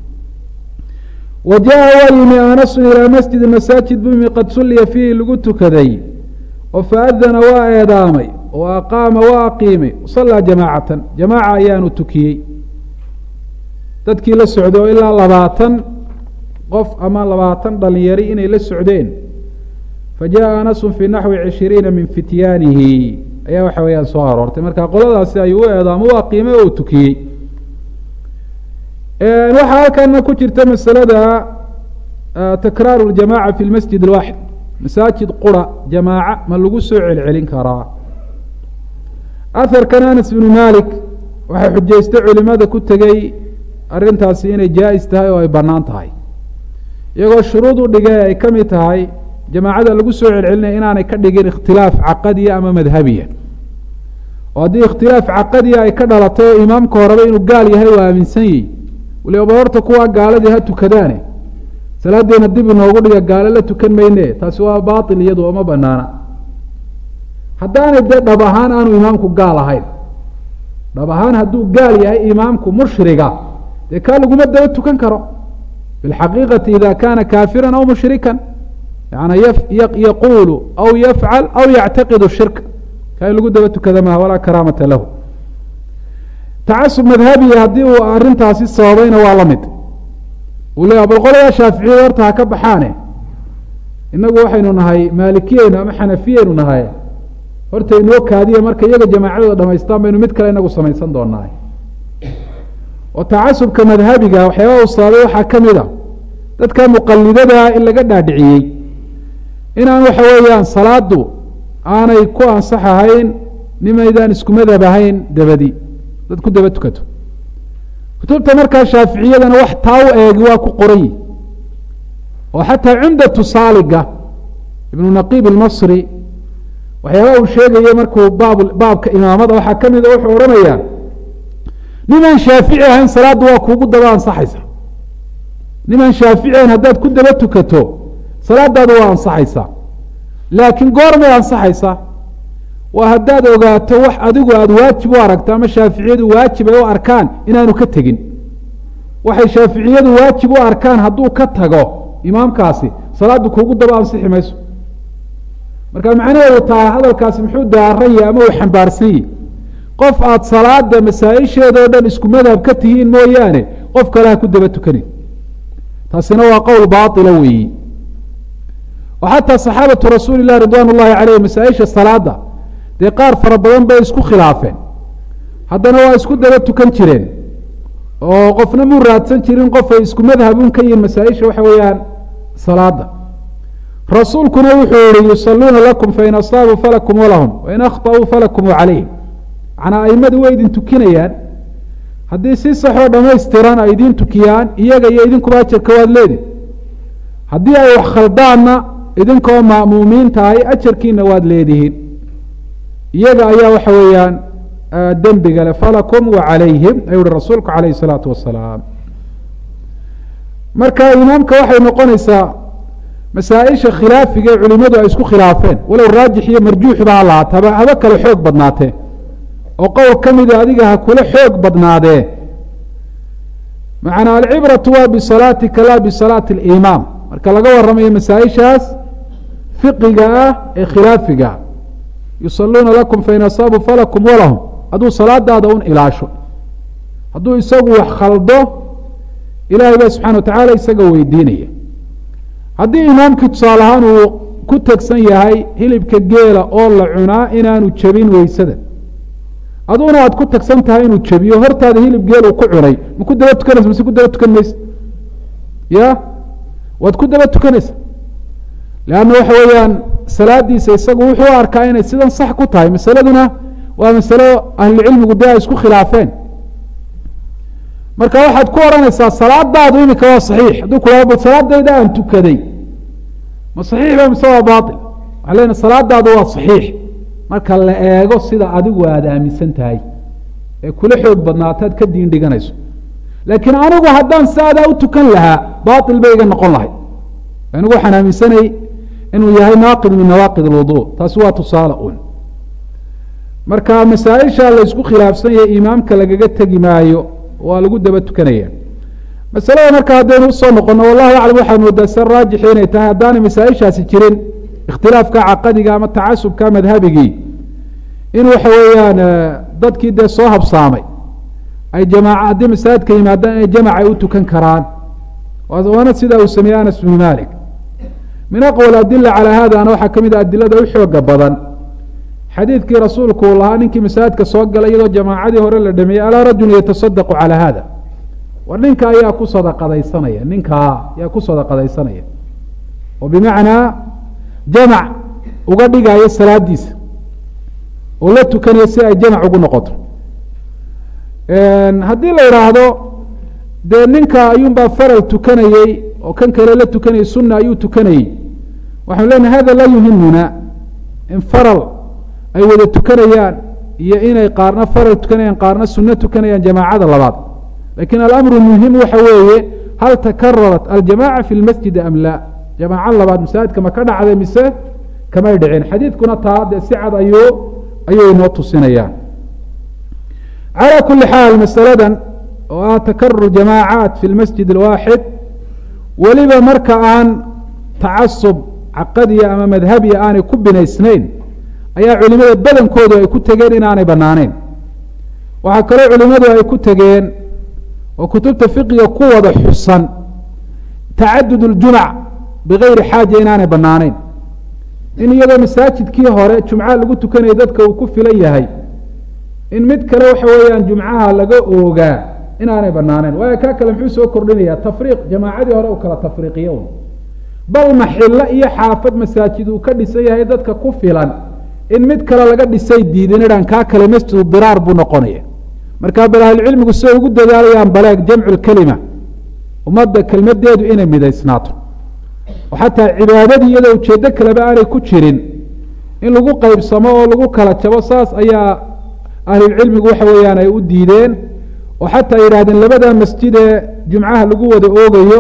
wa jaa waa yimi anasun ilaa masjidi masaajid buu yimi qad sulliya fiihi lagu tukaday oo faadana waa eedaamay oo aqaama waa aqiimay sallaa jamaacatan jamaaca ayaanu tukiyey dadkii la socday oo ilaa 20 qof ama 20 dhalinyari inay la socdeen fajaءa anasu fii naxwi 20 min fityaanihi ayaa waxa weeyaan soo aroortay marka qoladaasi ayuu u eedaamo u aqiimay oo tukiyey waxaa halkana ku jirta masalada takraaru ljamaaca fi lmasjid alwaaxid masaajid qura jamaaca ma lagu soo celcelin karaa aharkan anas bnu malik waxay xujaystay culimada ku tegey arrintaasi inay jaa-is tahay oo ay bannaan tahay iyagoo shuruud u dhigay ay ka mid tahay jamaacada lagu soo celcelinaya inaanay ka dhigin ikhtilaaf caqadiya ama madhabiya oo haddii ikhtilaaf caqadiya ay ka dhalato imaamka horeba inuu gaal yahay waa aaminsan yihi waliba horta kuwa gaaladii ha tukadaane salaadeena dib inoogu dhiga gaalo la tukan mayne taasi waa baatil iyadu oma banaana haddaanay dee dhab ahaan aanu imaamku gaal ahayn dhab ahaan hadduu gaal yahay imaamku mushriga dee kaa laguma daba tukan karo bilxaqiiqati ida kaana kaafiran aw mushrikan yani yaquulu aw yafcal aw yactaqidu shirka kaa in lagu daba tukada maha walaa karaamata lahu tacasub madhabiya haddii uu arrintaasi sababayna waa la mid uu leeya bal qolada shaaficiyada horta ha ka baxaane inagu waxaynu nahay maalikiyeynu ama xanafiyeynu nahay horta inoo kaadiya marka iyaga jamaacadooda dhamaystaan baynu mid kale inagu samaysan doonaa oo tacasubka madhabiga waxyaaba uu sababay waxaa ka mid a dadka muqalidadaa in laga dhaadhiciyey inaan waxa weeyaan salaadu aanay ku ansax ahayn nimaydaan isku madhab ahayn dabadi dad ku daba tukato kutubta markaa shaaficiyadana wax taa u eegi waa ku qoran oo xataa cumdatu saaliga ibnu naqiib almasri waxyaabaa uu sheegaya markuu baabka imaamada waxaa ka mida wuxuu odhanayaa niman shaafici ahayn salaadda waa kuugu daba ansaxaysa niman shaafici ahayn haddaad ku daba tukato salaadaadu waa ansaxaysaa laakiin goormay ansaxaysaa waa haddaad ogaato wax adigu aada waajib u aragto ama shaaficiyadu waajib ay u arkaan inaanu ka tegin waxay shaaficiyadu waajib u arkaan hadduu ka tago imaamkaasi salaaddu kuugu daba ansixi mayso marka macnaheedu taa hadalkaasi muxuu daaran yahay ama uu xambaarsan yahi qof aada salaada masaa-isheedao dhan isku madhab ka tihiin mooyaane qof kale ha ku daba tukanin taasina waa qowl baatila weeyi oo xataa saxaabatu rasuuli lah ridwaan ullahi caleyh masaa-isha salaada dee qaar fara badan bay isku khilaafeen haddana waa isku daba tukan jireen oo qofna muu raadsan jirin qof ay isku madhabun ka yihiin masaa-isha waxa weeyaan salaada rasuulkuna wuxuu yihi yusaluuna lakum fain asaabuu falakum walahum wain akhطأuu falakum calayhim macnaa aimadu way idin tukinayaan haddii si saxoo dhamaystiran ay idin tukiyaan iyaga iyo idinkuba ajarka waad leedi haddii ay wax khaldaanna idinkoo ma'muumiin tahay ajarkiina waad leedihiin iyaga ayaa waxa weeyaan dembiga le falakum wa calayhim ayuu uhi rasuulku calayh الsalaatu wasalaam marka imaamka waxay noqonaysaa masaaئisha khilaafiga ee culimadu ay isku khilaafeen walow raajix iyo marjuuxba ha lahaataba haba kale xoog badnaatee oo qowl ka mida adiga ha kula xoog badnaadee macnaa alcibraةu waa bisalaatika la bisalaati اlimaam marka laga waramayo masaaئishaas fiqiga ah ee khilaafiga yusaluuna lakum fain asaabuu falakum walahum hadduu salaadaada un ilaasho hadduu isagu wax khaldo ilahay ba subxana watacaala isaga weydiinaya haddii imaamkii tusaale ahaan uu ku tegsan yahay hilibka geela oo la cunaa inaanu jebin weysada aduna aad ku tegsan tahay inuu jebiyo hortaada hilib geel uu ku cunay ma ku daba tukanaysa mase ku daba tukan maysa ya waad ku daba tukanaysa leanna waxa weeyaan salaadiisa isagu wuxuu u arkaa inay sidan sax ku tahay masaladuna waa masalo ahlucilmigu dee ay isku khilaafeen marka waxaad ku odhanaysaa salaadaadu imika waa saxiix hadduu ku salaadayda aan tukaday ma saxiix ba mise waa baail waxaa lena salaadaadu waa saxiix marka la eego sida adigu aada aaminsan tahay ee kula xoog badnaataad ka diin dhiganayso laakiin anigu haddaan saadaa u tukan lahaa baail bay iga noqon lahay anigu waxaan aaminsanay inuu yahay naaqid min nawaaqid alwudu taasi waa tusaale un marka masaa-isha la isku khilaafsan yahay imaamka lagaga tegi maayo waa lagu daba tukanaya masalada marka haddaynu usoo noqono wallahu aclam waxaa moodaa se raajixi inay tahay haddaanay masaa-ishaasi jirin ikhtilaafka caqadiga ama tacasubka madhabigii in waxa weeyaan dadkii dee soo habsaamay ay jamaaca haddii masaajidka yimaadaan inay jamac ay u tukan karaan waana sidaa uu sameeyey anas bnu malik min aqwal adila calaa haadana waxaa ka mid a adilada u xooga badan xadiidkii rasuulku uu lahaa ninkii masaajidka soo galay iyadoo jamaacadii hore la dhameeyey alaa rajulun yatasadaqu calaa haada war ninka ayaa ku sadaqadaysanaya ninkaa ayaa ku sadaqadaysanaya oo bimacnaa jamac uga dhigaayo salaadiisa oo la tukanayo si ay jamac ugu noqoto haddii la idhaahdo dee ninka ayuunbaa faral tukanayey oo kan kale la tukanayay sunna ayuu tukanayey waxaanu leenahay hada laa yuhimuna in faral ay wada tukanayaan iyo inay qaarna faral tukanayaan qaarna sunno tukanayaan jamaacada labaad lakin alamru muhim waxa weeye hal takararat aljamaca fi lmasjidi am la jamaaco labaad masaajidka ma ka dhacday mise kamay dhicin xadiidkuna taa dee si cad ayay inoo tusinayaan calى kuli xaal masaladan oo ah takarur jamaacaat fi lmasjid اlwaaxid weliba marka aan tacasub caqadiya ama madhabiya aanay ku binaysnayn ayaa culimada badankoodu ay ku tegeen inaanay banaaneyn waxaa kaloo culimadu ay ku tegeen oo kutubta fiqiga ku wada xusan tacadud اljumc bigayri xaaja inaanay banaaneyn in iyadoo masaajidkii hore jumca lagu tukanaya dadka uu ku filan yahay in mid kale waxa weeyaan jumcaha laga oogaa inaanay banaaneyn waayo kaa kale muxuu soo kordhinaya tafriiq jamaacadii hore u kala tafriiqiya un bal maxilo iyo xaafad masaajid uu ka dhisan yahay dadka ku filan in mid kale laga dhisay diidin idhan kaa kale masjidu diraar buu noqonaya markaa bal ahlucilmigu siday ugu dadaalayaan baleeg jamcu lkelima ummadda kelmadeedu inay midaysnaato oo xataa cibaadadii iyadoo ujeeddo kaleba aanay ku jirin in lagu qeybsamo oo lagu kala jabo saas ayaa ahlulcilmigu waxa weeyaan ay u diideen oo xataa yidhahdeen labada masjid ee jumcaha lagu wada oogayo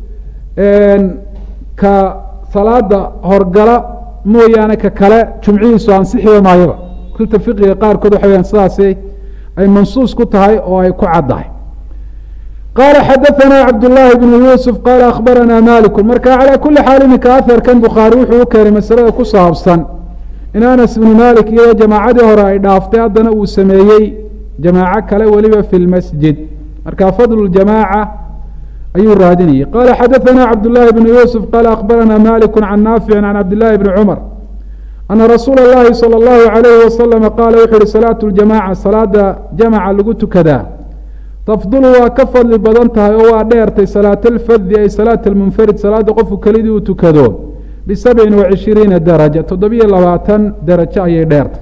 ka salaada horgala mooyaane ka kale jumcihiisu ansixiba maayaba kutubta fiqiga qaarkood waxa weyaan sidaasi ay mansuus ku tahay oo ay ku caddahay qaala xadaثana cabdالlahi bn yuusuf qaala akhbarana maliku marka calى kuli xaal iminka aharkan bukhaari wuxuu u keenay masalada ku saabsan in anas ibnu malik iyadoo jamaacadii hore ay dhaaftay haddana uu sameeyey jamaaco kale weliba fi lmasjid marka fadlu jamaaca ayuu raadinayay qala xadaثana cabdالlahi bn yuusuf qaala akhbarana maliku can naafici can cabdillahi bni cumar ana rasuula اllahi salى اllahu عalayhi wasalama qaala wuxuu uhi salaatu ljamaca salaada jamaca lagu tukadaa tafdulu waa ka fadli badan tahay oo waa dheertay salaat alfadi ay salaat almunfarid salaada qofku kelidii uu tukado bisabcin وacishiriina daraja 7 darajo ayay dheertay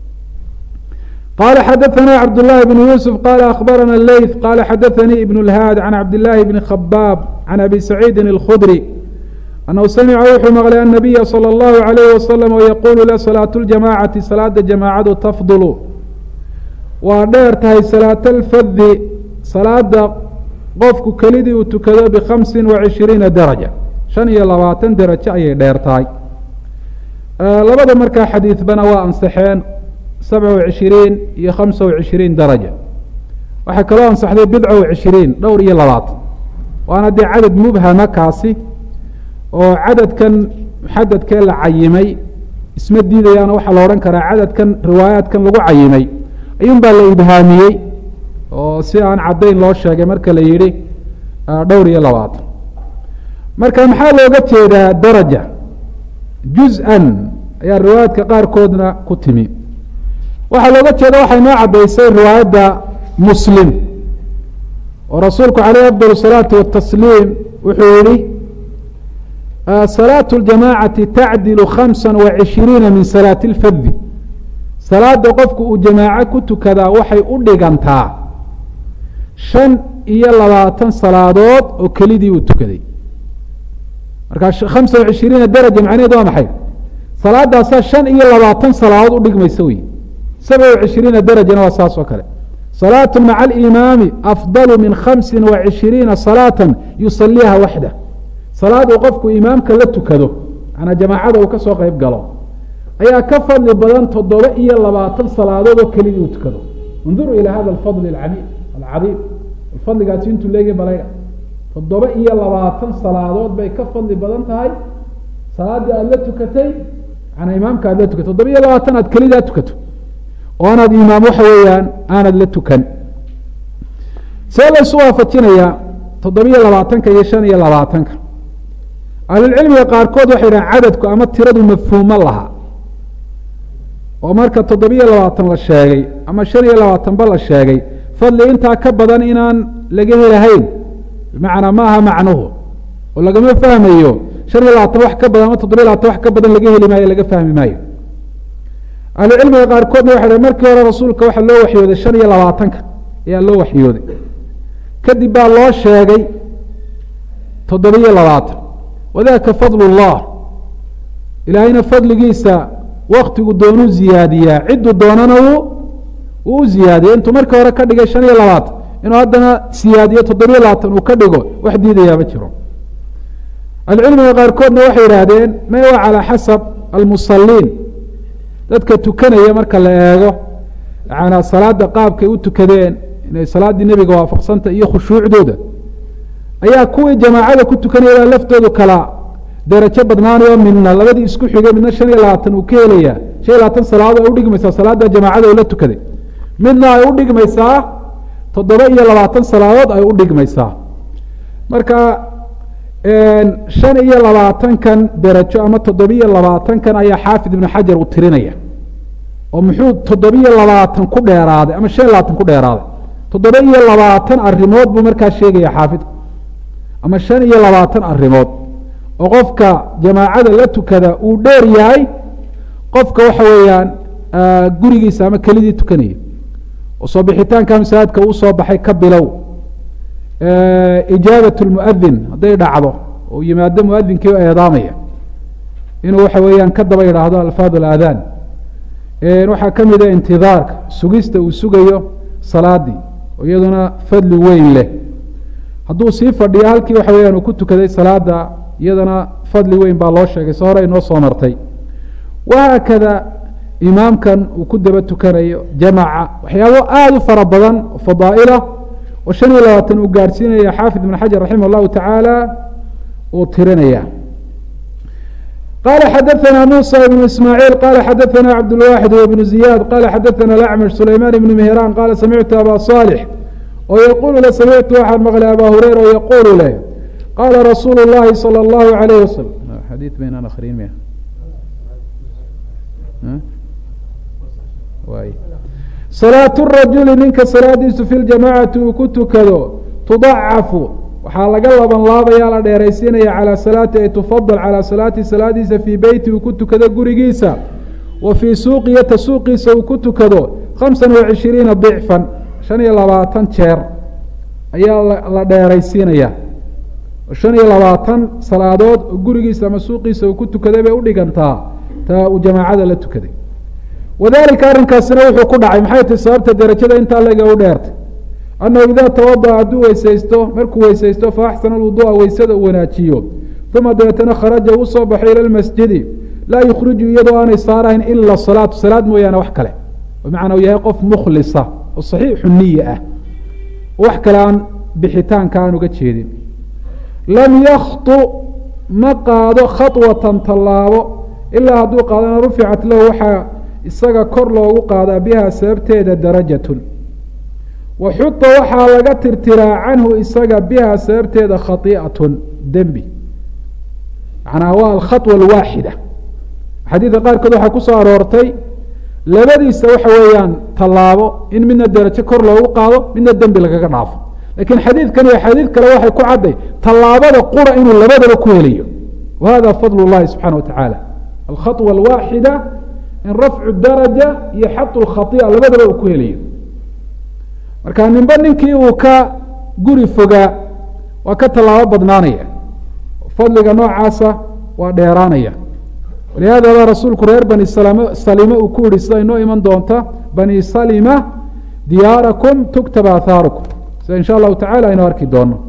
qala xadaثana cabdالlahi bn yuusuf qala akhbarana leyth qala xadaثanii ibn اlhaad can cabdillaahi bni khabaab can abi saciidi اlkhudri anhu samica wuxuu maqlay annabiya salى اllahu عalayh wasalam oo yaquulu la salaatu ljamaacati salaada jamaacadu tafdulu waa dheer tahay salaat alfadi salaada qofku kelidii uu tukado bikhamsin وacishiriina daraja 25 darajo ayay dheer tahay labada markaa xadiidbana waa ansaxeen 27 iyo 25 daraja waxaa kaloo ansaxday 20 dhowr iyo 20 waana dee cadad mubhama kaasi oo cadadkan muxadadkee la cayimay isma diidayaana waxaa la odhan karaa cadadkan riwaayaadkan lagu cayimay ayuun baa la ibhaamiyey oo si aan caddayn loo sheegay marka la yihi dhowr iyo 20 marka maxaa looga jeedaa daraja juz-an ayaa riwaayaadka qaarkoodna ku timi waxaa looga jeeda waxay noo caddaysay riwaayadda muslim oo rasuulku caleyh afdal الsalaati watasliim wuxuu yihi salaaة اljamaacati tacdilu 25 min salaati اlfadi salaada qofku uu jamaaco ku tukadaa waxay u dhigantaa 25 salaadood oo kelidii uu tukaday markaa 25 daraja macnaheed waa maxay salaadaasaa 25 salaadood u dhigmaysa wey 27 darajana waa saas oo kale salaaة maca alimaami afضal min 25 salaaة yusaliiha waxda salaad uu qofku imaamka la tukado manaa jamaacada uu ka soo qeyb galo ayaa ka fadli badan 27 salaadood oo kelidii uu tukado اnduruu ilى hada اfadl alcadiim fadligaasi intuu leegi balayga 27 salaadood bay ka fadli badan tahay salaadii aada la tukatay manaa imaamka aad la tukatay 27 aad kelidaa tukato oo anaad imaam waxa weeyaan aanad la tukan see laysu waafajinayaa 27 iyo 25 ahlulcilmiga qaarkood waxay dhahan cadadku ama tiradu mafhuumo laha oo marka 27 la sheegay ama 25 ba la sheegay fadli intaa ka badan inaan laga helahayn bimacnaa ma aha macnuhu oo lagama fahmayo 25 wax ka badan ama 27 wax ka badan laga heli maayo laga fahmi maayo ahlucilmiga qaarkoodna waxay dhahen markii hore rasuulka waxaa loo waxyooday 25 ayaa loo waxyooday kadib baa loo sheegay 27 wadaka fadl اllah ilaahayna fadligiisa waktigu doonuu ziyaadiyaa cidduu doonana uu u ziyaadiya intuu markii hore ka dhigay 25 inuu haddana siyaadiyo 27 uu ka dhigo wax diidayaa ma jiro ahlucilmiga qaarkoodna waxay yidhaahdeen may waa calىa xasab almusaliin dadka tukanaya marka la eego yanaa salaada qaabkay u tukadeen inay salaaddii nebiga waafaqsanta iyo khushuucdooda ayaa kuwii jamaacada ku tukanaya laftoodu kala darajo badnaanayo midna labadii isku xigay midna 25 uu ka helaya 25 salaadood ay u dhigmaysaa salaada jamaacada oo la tukaday midna ay u dhigmaysaa 27 salaadood ay u dhigmaysaa marka 25 kan darajo ama 27 kan ayaa xaafid ibnu xajar uu tirinaya oo muxuu 27 ku dheeraaday ama 25 ku dheeraaday 27 arimood buu markaa sheegaya xaafid ama 25 arimood oo qofka jamaacada la tukada uu dheer yahay qofka waxa weeyaan gurigiisa ama kelidii tukanaya oo soo bixitaanka masaajidka uu soo baxay ka bilow ijaabat lmuadin hadday dhacdo oo yimaado muadinkii oo eedaamaya inuu waxa weeyaan ka daba yidhaahdo alfaad alaadaan waxaa ka mid a intidaarka sugista uu sugayo salaadii oo iyaduna fadli weyn leh hadduu sii fadhiyo halkii waxa weyaan uu ku tukaday salaada iyadana fadli weyn baa loo sheegay se hore inoo soo martay wahaakada imaamkan uu ku daba tukanayo jamaca waxyaabo aada u fara badan oo fadaa'ilah oo 25 uu gaadhsiinaya xaafid ibn xajar raximah اllahu tacaala uu tirinaya qala xadaثna muسى بن ismاعيل qala xadaثna cabdالواxid وبن زiyاd qala xadaثna اأcmش سulayman بن مهrاn qala samictu aba صالح oo yqulu le samictu waxaan maqlay aba hurayra oo yaqulu leh qala rasuul الlahi salى الlahu عalيه waslم xadii baynaan akrin m salaaة الrajuli ninka salaadiisu fi ljamacati uu ku tukado tudacafu waxaa laga laban laabaya la dheeraysiinaya calى salaati ay tufadal calى salaati salaadiisa fii beyti uu ku tukado gurigiisa wa fii suuqiyata suuqiisa uu ku tukado 25 ضicfan 25 jeer ayaa la dheeraysiinaya 25 salaadood oo gurigiisa ama suuqiisa uu ku tukaday bay udhigantaa taa uu jamaacada la tukaday wadalika arrinkaasina wuxuu ku dhacay maxay tahi sababta derajada intaa laga u dheertay annahu idaa tawadaأ hadduu weysaysto markuu weysaysto faaxsana alwuduu'a weysada u wanaajiyo uma dabeetana kharaja uu soo baxay ila lmasjidi laa yukhriju iyadoo aanay saarahayn ila salaatu salaad mooyaane wax kale bimacnaa uu yahay qof mukhlisa oo saxiixu niya ah wax kale aan bixitaanka aan uga jeedin lam yaktu ma qaado khaطwatan tallaabo ilaa hadduu qaadana ruficat lahu waxaa isaga kor loogu qaadaa biha sababteeda darajatun wa xuta waxaa laga tirtiraa canhu isaga biha sababteeda khai'atun dembi macnaa waa alkhaطwa alwaaxida xadiidka qaarkood waxaa ku soo aroortay labadiisa waxa weeyaan tallaabo in midna derajo kor loogu qaado midna dembi lagaga dhaafo lakiin xadiidkan iyo xadiid kale waxay ku cadday tallaabada qura inuu labadaba ku helayo wa hada fadl اllahi subxana wa tacaala alkhaطwa alwaaxida in rafcu daraja iyo xatu lkhai'a labadaba uu ku helayo marka ninba ninkii uu ka guri fogaa waa ka tallaabo badnaanaya fadliga noocaasa waa dheeraanaya walihada baa rasuulku reer bani salima uu ku yihi sida inoo iman doonta bani salima diyaarakum tuktaba athaarukum sida in sha allahu tacala aynu arki doono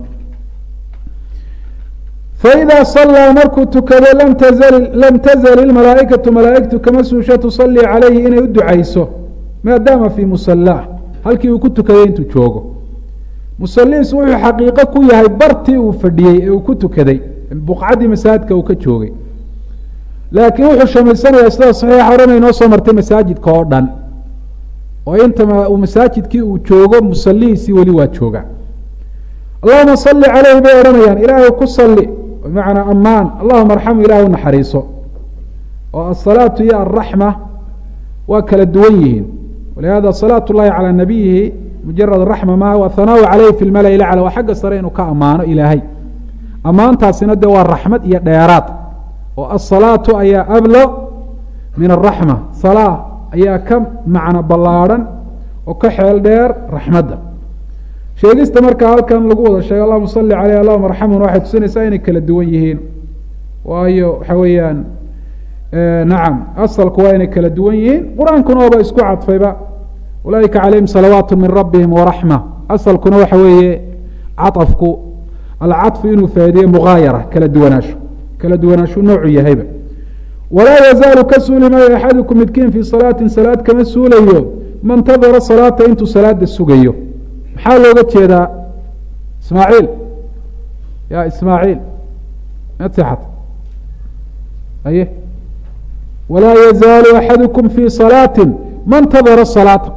faإida صalىa markuu tukado lam tazl اmalaaئikaةu malaaئigtu kama suusha tusalii calayhi inay u ducayso maadaama fii musalaa halkii uu ku tukaday intuu joogo musalihiisu wuxuu xaqiiqo ku yahay bartii uu fadhiyey ee uu ku tukaday buqcaddii masaajidka uu ka joogay laakiin wuxuu shamaysanaya sida saxiixa horena inoo soo martay masaajidka oo dhan oo inta masaajidkii uu joogo musalihiisii weli waa jooga allahuma sali calayhi bay odhanayaan ilaahay ku sali bimacnaa amaan allahuma arxamu ilahay u naxariiso oo asalaatu iyo alraxma waa kala duwan yihiin walihada salaat اllahi calى nabiyihi mujarad raxma ma wa hanaaءu calayhi fi lmala lacla waa xagga sare inuu ka ammaano ilaahay ammaantaasina de waa raxmad iyo dheeraad oo asalaatu ayaa ablo min araxma salaa ayaa ka macno ballaadhan oo ka xeel dheer raxmadda sheegista markaa halkan lagu wada sheegay allahuma sali aleyh allahuma arxamuna waxay tusinaysaa inay kala duwan yihiin waayo waxa weeyaan nacam asalku waa inay kala duwan yihiin qur-aankuna ooba isku cadfayba ulaaئika calayhim salawaat min rabbihim waraxma asalkuna waxa weeye caطafku alcaطfu inuu faa'ideeye mugaayara kala duwanaashu noocu yahayba walaa yazaalu ka suuli maayo axadukum midkiin fii salaatin salaad kama suulayo man tadara salaata intuu salaada sugayo maxaa looga jeedaa ismaaciil ya ismaaciil mad seexat aye walaa yazaalu axadukum fii salaati man tadara salaata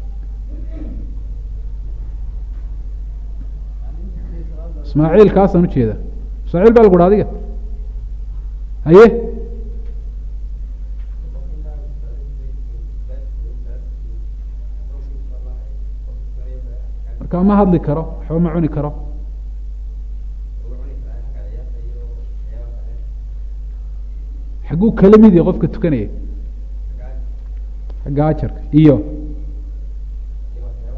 ismaaciil kaasaan ujeeda ismaaciil baa lagu ha adiga haye marka ma hadli karo waxba ma cuni karo xaguu kala mid yahay qofka tukanaya xagga ajarka iyo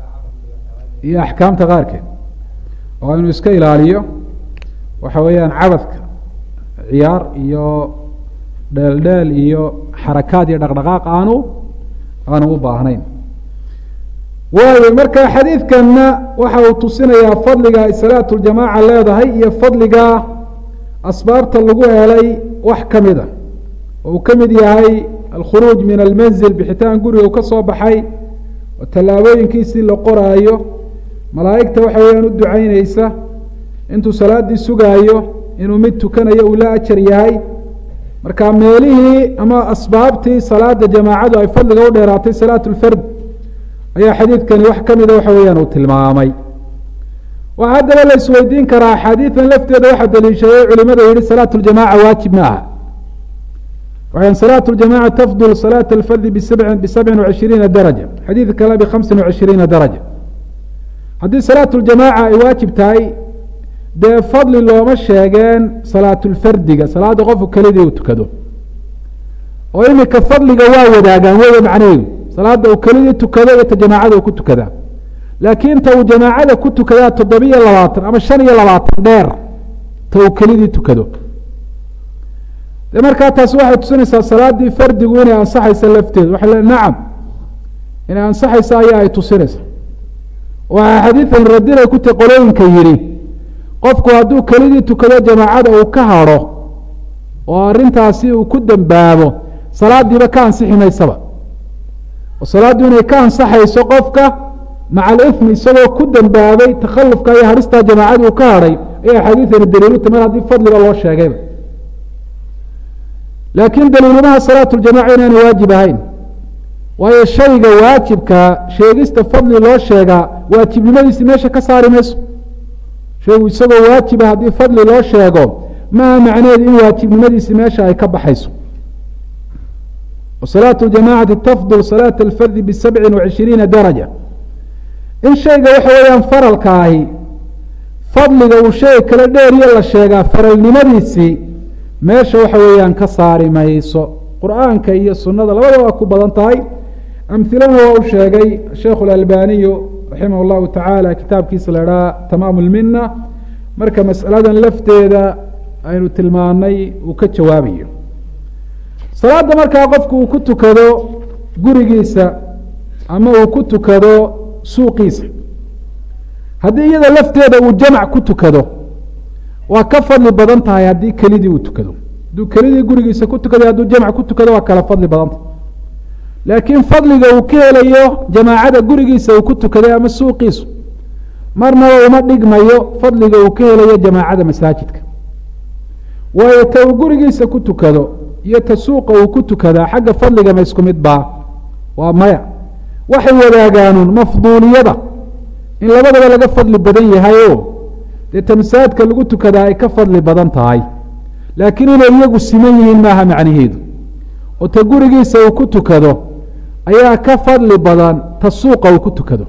iyo axkaamta qaarkeed oo inuu iska ilaaliyo waxa weeyaan cabadka ciyaar iyo dheeldheel iyo xarakaad iyo dhaqdhaqaaq aanu u baahnayn. waayo marka xadiidkanna waxa uu tusinayaa fadliga ay salaatu ljamaaca leedahay iyo fadliga asbaabta lagu helay wax ka mid a oo uu ka mid yahay alkhuruuj min almanzil bixitaan guriga uu ka soo baxay oo tallaabooyinkiisii la qoraayo malaa'igta waxa weeyaan u ducaynaysa intuu salaaddii sugaayo inuu mid tukanayo uu la ajar yahay. marka meelihii ama asbaabtii salaada jamaacadu ay fadliga u dheeraatay salaatu lfard ayaa xadiidkani wax ka mida waxa weeyaan uu tilmaamay. waxaa haddaba la isweydiin karaa axaadiidan lafteeda waxaa daliishaday culimada yihi salaatu ljamaca waajib ma aha. waxaan salaatu ljamaca tafdul salaata alfardi bisabcin wacishiriina daraja, xadiid kale bikhamsin wacishiriina daraja. haddii salaatu ljamaaca ay waajib tahay dee fadli looma sheegeen salaatulfardiga salaada qofku kelidii uu tukado oo imika fadliga waa wadaagaan weya macnaheedu salaada uu kelidii tukado iyo ta jamaacada uu ku tukadaa, laakiin ta uu jamaacada ku tukadaa 7 ama 25 dheer ta uu kelidii tukado. de markaa taasi waxay tusinaysaa salaadii fardigu inay ansaxaysa lafteedu. waxay le nacam inay ansaxaysa ayaa ay tusinaysa. waxaa xadiidan radinay ku ta qolooyinka yidhi qofku hadduu kelidii tukado jamaacada uu ka hadho oo arrintaasi uu ku dembaabo salaadiiba ka ansixi maysaba, oo salaaddu inay ka ansaxayso qofka maca alifmi isagoo ku dembaabay takhallufka iyo hadhistaa jamaacadii uu ka hadhay ayaa xadiidani daliiluta mar haddii fadliga loo sheegayba. laakiin daliilumaha salaatu ljamaca inaanu waajib ahayn, waayo shayga waajibka sheegista fadli loo sheegaa waajibnimadiisi meesha ka saari mayso. shaygu isagoo waajiba haddii fadli loo sheego maa macneheedu in waajibnimadiisi meesha ay ka baxayso. wasalaatu ljamacati tafdul salaata alfardi bisabcin wacishiriina daraja. in shayga waxa weeyaan faralka ahi fadliga uu shay kale dheeriyo la sheegaa faralnimadiisii meesha waxa weeyaan ka saari mayso. qur-aanka iyo sunada labada waa ku badan tahay. amhilana waa u sheegay sheekhu اlalbaniyu raximah اllahu tacaala kitaabkiisa la idhaha tamaam اlmina marka masaladan lafteeda aynu tilmaanay uu ka jawaabayo. salaada markaa qofku uu ku tukado gurigiisa ama uu ku tukado suuqiisa, haddii iyada lafteeda uu jamc ku tukado waa ka fadli badan tahay haddii kelidii uu tukado. hadduu kelidii gurigiisa ku tukaday hadduu jamc ku tukado waa kala fadli badan tahay. laakiin fadliga uu ka helayo jamaacada gurigiisa uu ku tukaday ama suuqiisu marnaba uma dhigmayo fadliga uu ka helayo jamaacada masaajidka. waayo ta uu gurigiisa ku tukado iyo ta suuqa uu ku tukadaa xagga fadliga ma isku mid baa? waa maya. waxay wadaagaanun mafduuliyada in labadaba laga fadli badan yahayo dee ta masaajidka lagu tukadaa ay ka fadli badan tahay, laakiin inay iyagu siman yihiin maaha macnaheedu. oo ta gurigiisa uu ku tukado ayaa ka fadli badan ta suuqa uu ku tukado.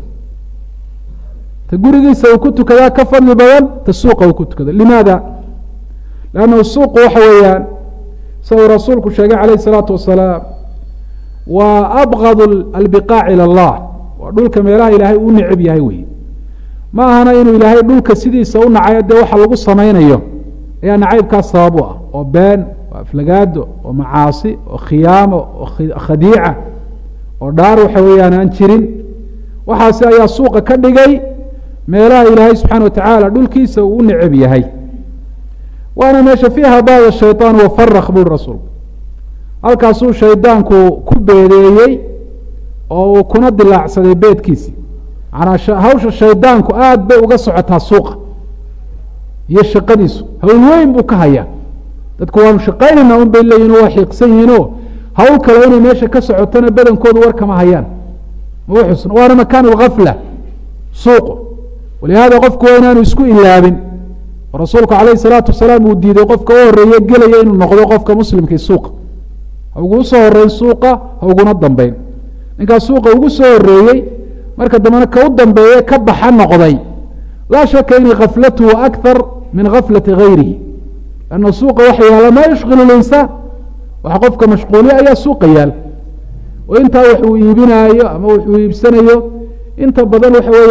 ta gurigiisa uu ku tukadaa ka fadli badan ta suuqa uu ku tukado. limaada? lannahu suuqu waxa weeyaan sida uu rasuulku sheegay calayh isalaatu wasalaam waa abgad albiqaac ila allah, waa dhulka meelaha ilaahay uu necab yahay wey. ma ahana inuu ilaahay dhulka sidiisa u nacayo dee waxa lagu samaynayo ayaa nacaybkaas sabab u ah, oo been, oo aflagaado, oo macaasi, oo khiyaamo, oo khadiica, oo dhaar waxa weeyaan aan jirin. waxaasi ayaa suuqa ka dhigay meelaha ilaahay subxaana watacaala dhulkiisa uu u necab yahay. waana meesha fiiha baada shayطaan wafarak buri rasuulku, halkaasuu shaydaanku ku beedeeyey oo uu kuna dilaacsaday beedkiisii. manaa hawsha shaydaanku aad bay uga socotaa suuqa iyo shaqadiisu, hawl weyn buu ka hayaa. dadku waanu shaqaynayna un bay leeyihin waa xiiqsan yihiinoo hawl kale inay meesha ka socotona badankoodu war kama hayaan, ma xusn. waana makaan اlgafla suuqu, walihaada qofku waa inaanu isku ilaabin. rasuulku calayh الsalaatu wasalaam uu diiday qofka u horeeye gelaya inuu noqdo qofka muslimkii suuqa. ha ugu soo horeyn suuqa, ha uguna dambeyn. ninkaa suuqa ugu soo horeeyey marka dambena ka u dambeeye ka baxa noqday, laa shaka inay kaflatuhu akar min gaflati gayrihi. lanna suuqa waxa yaala maa yushkilu linsaan, waxa qofka mashquuliya ayaa suuqa yaal. oo intaa wax uu iibinaayo ama wuxuu iibsanayo inta badan waxa weeyaan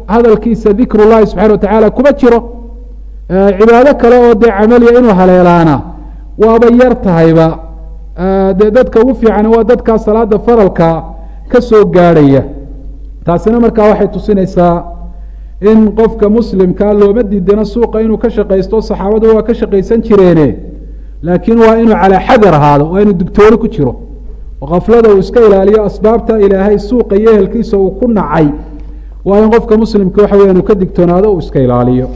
hadalkiisa dikr اllahi subxana wa tacaala kuma jiro cibaado kale oo dee camaliya inuu haleelaana waaba yar tahayba dee dadka ugu fiican waa dadkaa salaada faralka ka soo gaadhaya taasina markaa waxay tusinaysaa in qofka muslimkaa looma diidano suuqa inuu ka shaqaysto saxaabadu waa ka shaqaysan jireene laakiin waa inuu calaa xadar ahaado waa inuu digtooni ku jiro oo kaflada uu iska ilaaliyo asbaabta ilaahay suuqa iyo ehelkiisa uu ku nacay waa in qofka muslimka waxa weya inuu ka digtoonaado uu iska ilaaliyo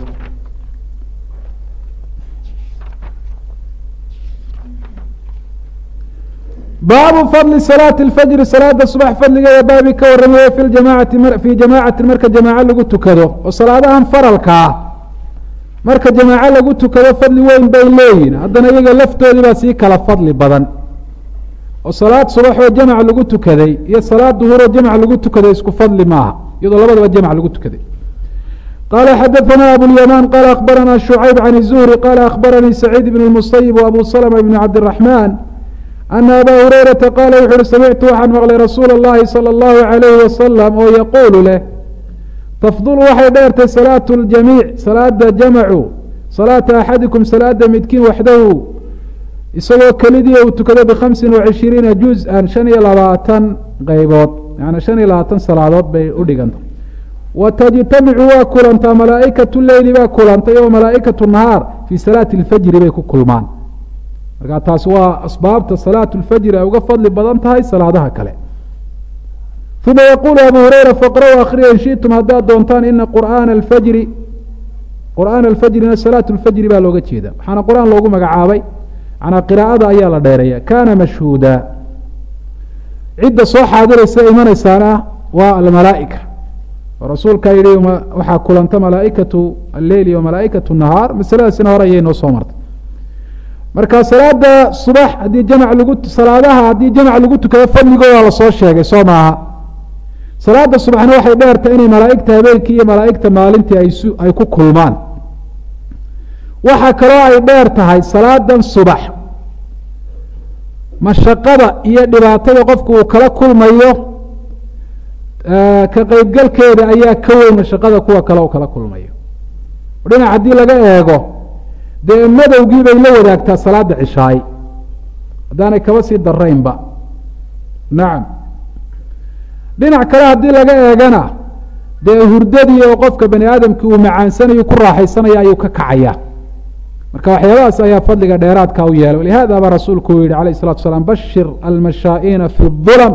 baabu fadli salaati اlfajri salaada subax fadligeeda baabi ka waramaye fi jamacati fii jamaacatin marka jamaaco lagu tukado oo salaadahan faralkaa marka jamaaco lagu tukado fadli weyn bay leeyihin haddana iyaga laftoodii baa sii kala fadli badan oo salaad subax oo jamac lagu tukaday iyo salaad duhur oo jamac lagu tukaday isku fadli maaha iyadoo labadaba jamac lagu tukaday qala xadaثna abulyamaan qala akbarana shucayb can الzuhri qala akbaranii saciid bn اmusayib وabu slma bn cabdالرaحman ana aba hurayraa qaala wuxu uhi samictu waxaan maqlay rasuula اllahi salى اllahu عalayhi wasalam oo yaquulu leh tafdul waxay dheertay salaatu اljamiic salaada jamacu salaata axadikum salaada midkiin waxdahu isagoo kelidii uu tukado bikhamsin وacishiriina juz-an 25 qaybood yani 25 salaadood bay u dhiganta wa tajtamicu waa kulantaa malaa'ikatu leyli baa kulantay oo malaa'ikatu nahaar fii salaati اlfajri bay ku kulmaan markaa taas waa asbaabta salaatu اlfajri ay uga fadli badan tahay salaadaha kale uma yaquulu abu hurayra faqra-u akhriya in shiئtum haddaad doontaan ina qur'aana alfajri qur'aana alfajrina salaatu اlfajri baa looga jeeda waxaana qur-aan loogu magacaabay manaa qiraa'ada ayaa la dheereeya kana mashhuuda cidda soo xaadiraysa imanaysaana waa almalaa'ika oo rasuulkaa yihi waxaa kulanta malaa'ikatu alleyli wa malaa'ikatu nahaar masaladaasina hore ayay noo soo martay marka salaada subax haddii jamc lagu salaadaha haddii jamc lagu tukado fadligooda lasoo sheegay soo maaha salaada subaxna waxay dheertay inay malaa'igta habeenkii iyo malaa'igta maalintii ay ku kulmaan waxaa kaloo ay dheer tahay salaadan subax mashaqada iyo dhibaatada qofku uu kala kulmayo ka qeybgalkeeda ayaa ka weyn mashaqada kuwa kale uu kala kulmayo dhinac haddii laga eego dee madowgii bay la wadaagtaa salaada cishaay haddaanay kaba sii daraynba nacam dhinac kale haddii laga eegana dee hurdadii oo qofka bani aadamkii uu macaansanayo ku raaxaysanaya ayuu ka kacaya marka waxyaabahaas ayaa fadliga dheeraadka u yeelay lihaada baa rasuulku uu yihi alayh الsalatu asalaam bashir almashaaئina fi الظulm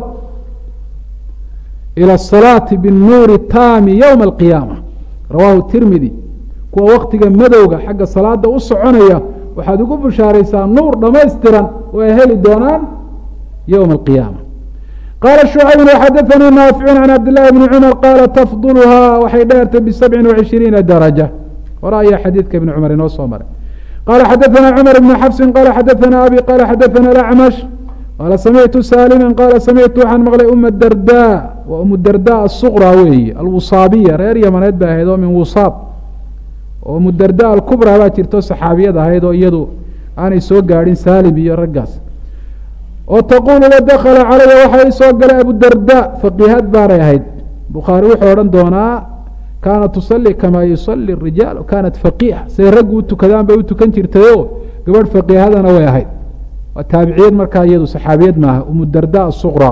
ilى الصalaaةi bالnuuri taami ywma اlqiyaama rawahu tirmidi kuwa waktiga madowga xagga salaada u soconaya waxaad ugu bushaaraysaa nuur dhamaystiran oo ay heli doonaan ywma اlqiyaama qaala shucayb xadaثanii naaficu can cabd لlahi bni cumar qaala tafdulhaa waxay dheertay b27 وacishiriina daraja hore ayaa xadiidka ibni cumar inoo soo maray qala xadaثna cmar bn xafsi qala xadaثna abi qala xadaثna acmash qaala samictu saalima qaala samictu waxaan maqlay uma darda wa umu darda asuqra weeye alwusaabiya reer yamaneed bay ahayd oo min wusaab oo umu darda alkubra baa jirto saxaabiyad ahayd oo iyadu aanay soo gaadhin saalim iyo raggaas oo taquulu la dakla calaya waxaa ii soo galay abudarda faqiihad baanay ahayd bukhaari wuxuu odhan doonaa kaanat tusalli kamaa yusalli rijaal kaanat faqiiha say raggu u tukadaan bay u tukan jirtayoo gabadh faqiihadana way ahayd waa taabiciyad markaa iyadu saxaabiyad maaha umu darda asuqra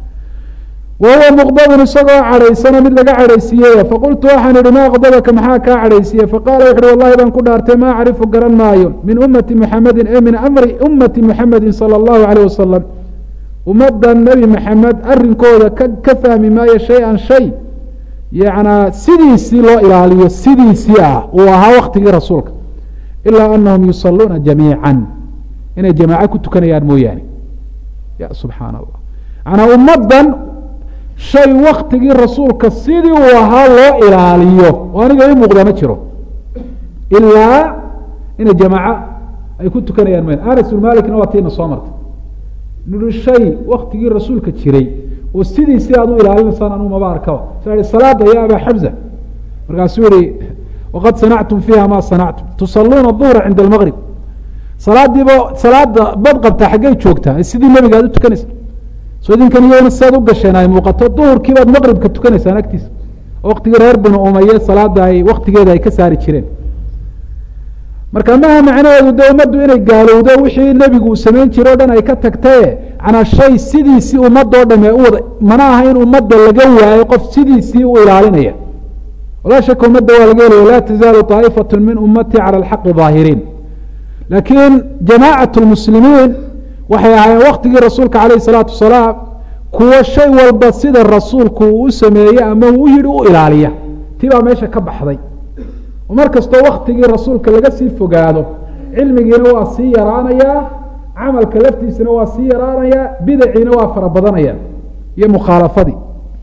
wa huwa muqdabun isagoo cadhaysano mid laga cadhaysiiyey faqultu waxaan idhi maa qdabaka maxaa kaa cadhaysiiye faqaala wuxu uhi wallahi baan ku dhaartay maa acrifu garan maayo min ummati muxamedin e min amri ummati muxamedin salى اllahu alayh wasalam ummadda nebi maxamed arinkooda ka fahmi maayo shay-an shay yacnaa sidiisii loo ilaaliyo sidiisii ah uu ahaa waktigii rasuulka ilaa anahum yusaluuna jamiica inay jamaaco ku tukanayaan mooyaane ya subxaana allah manaa ummaddan shay waktigii rasuulka sidii uu ahaa loo ilaaliyo oo aniga i muuqda ma jiro ilaa inay jamaaco ay ku tukanayaan mooyaane anas bn malikna waa tiina soo martay nui shay waktigii rasuulka jiray oo sidiisii aad u ilaalinaysaan anuu maba arkaba sa salaada ya aba xamza markaasuu yihi waqad sanactum fiiha ma sanactum tusaluuna duhra cinda almaqrib salaadiiba salaada bad qabtaa xaggay joogtaa sidii nebiga aad u tukanaysa so idinkan iyona siaad u gasheen ay muuqato duhurkii baad maqribka tukanaysaan agtiisa waqtigii reer binu umaye salaada ay waktigeeda ay ka saari jireen marka maha macnaheedu de ummaddu inay gaalowdo wixii nebigu uu samayn jire o dhan ay ka tagtaye canaa shay sidiisii ummadoo dhame u wada mana aha in ummadda laga waayo qof sidiisii u ilaalinaya walaa shaka ummadda waa laga helaya laa tazaalu طaa'ifat min ummati calى alxaqi ظaahiriin laakiin jamaacat lmuslimiin waxay ahaayeen waktigii rasuulka calayh الsalaatu wasalaam kuwo shay walba sida rasuulku uu u sameeye ama uu yihi u ilaaliya tii baa meesha ka baxday mar kastoo waktigii rasuulka laga sii fogaado cilmigiina waa sii yaraanayaa camalka laftiisana waa sii yaraanayaa bidaciina waa fara badanaya iyo mukhaalafadii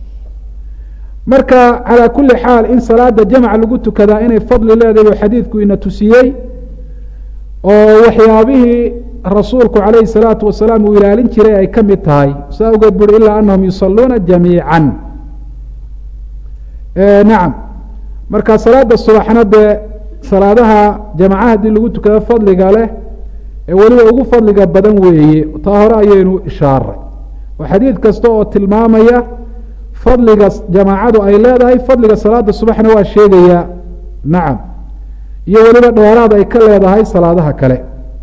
marka calaa kuli xaal in salaada jamc lagu tukadaa inay fadli leedahay oo xadiidku ina tusiyey oo waxyaabihii rasuulku calayhi الsalaatu wasalaam uu ilaalin jiray ay ka mid tahay saa ogeed buri ilaa anahum yusaluuna jamiica nacam marka salaada subaxna dee salaadaha jamaca haddii lagu tukado fadliga leh ee weliba ugu fadliga badan weeye taa hore ayaynu ishaaray oo xadiid kasta oo tilmaamaya fadliga jamaacadu ay leedahay fadliga salaada subaxna waa sheegaya nacam iyo weliba dheeraad ay ka leedahay salaadaha kale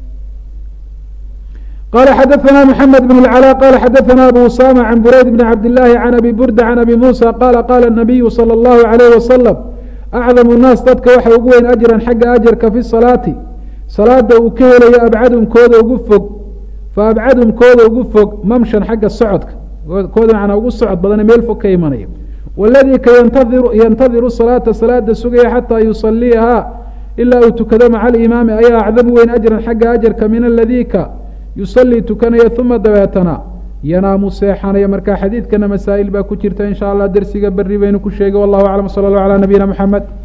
qala xadaثna mحamed بن العلاء qala xadaثna abu usama can burayd bn cabd الlahi can abi burda can abi musa qala qala الnabiyu salى الlahu عalيh wasalam acdam الnaas dadka waxa ugu weyn ajran xagga ajarka fi salaati salaada uu ka helayo abcadumkooda ugu fog faabcadumkooda ugu fog mamshan xagga socodka kooda macnaa ugu socod badane meel fog ka imanaya waladii ka yantadiru salaata salaada sugaya xataa yusaliiha ilaa uu tukado maca alimaami ayaa acdamu weyn ajran xagga ajarka min aladii ka yusalii tukanaya uma dabeetana yanaamu seexanaya marka xadiidkana masaa'il baa ku jirta in sha allah dersiga beri baynu ku sheegay wallahu aclam sala allah calaa nabiyina mxamed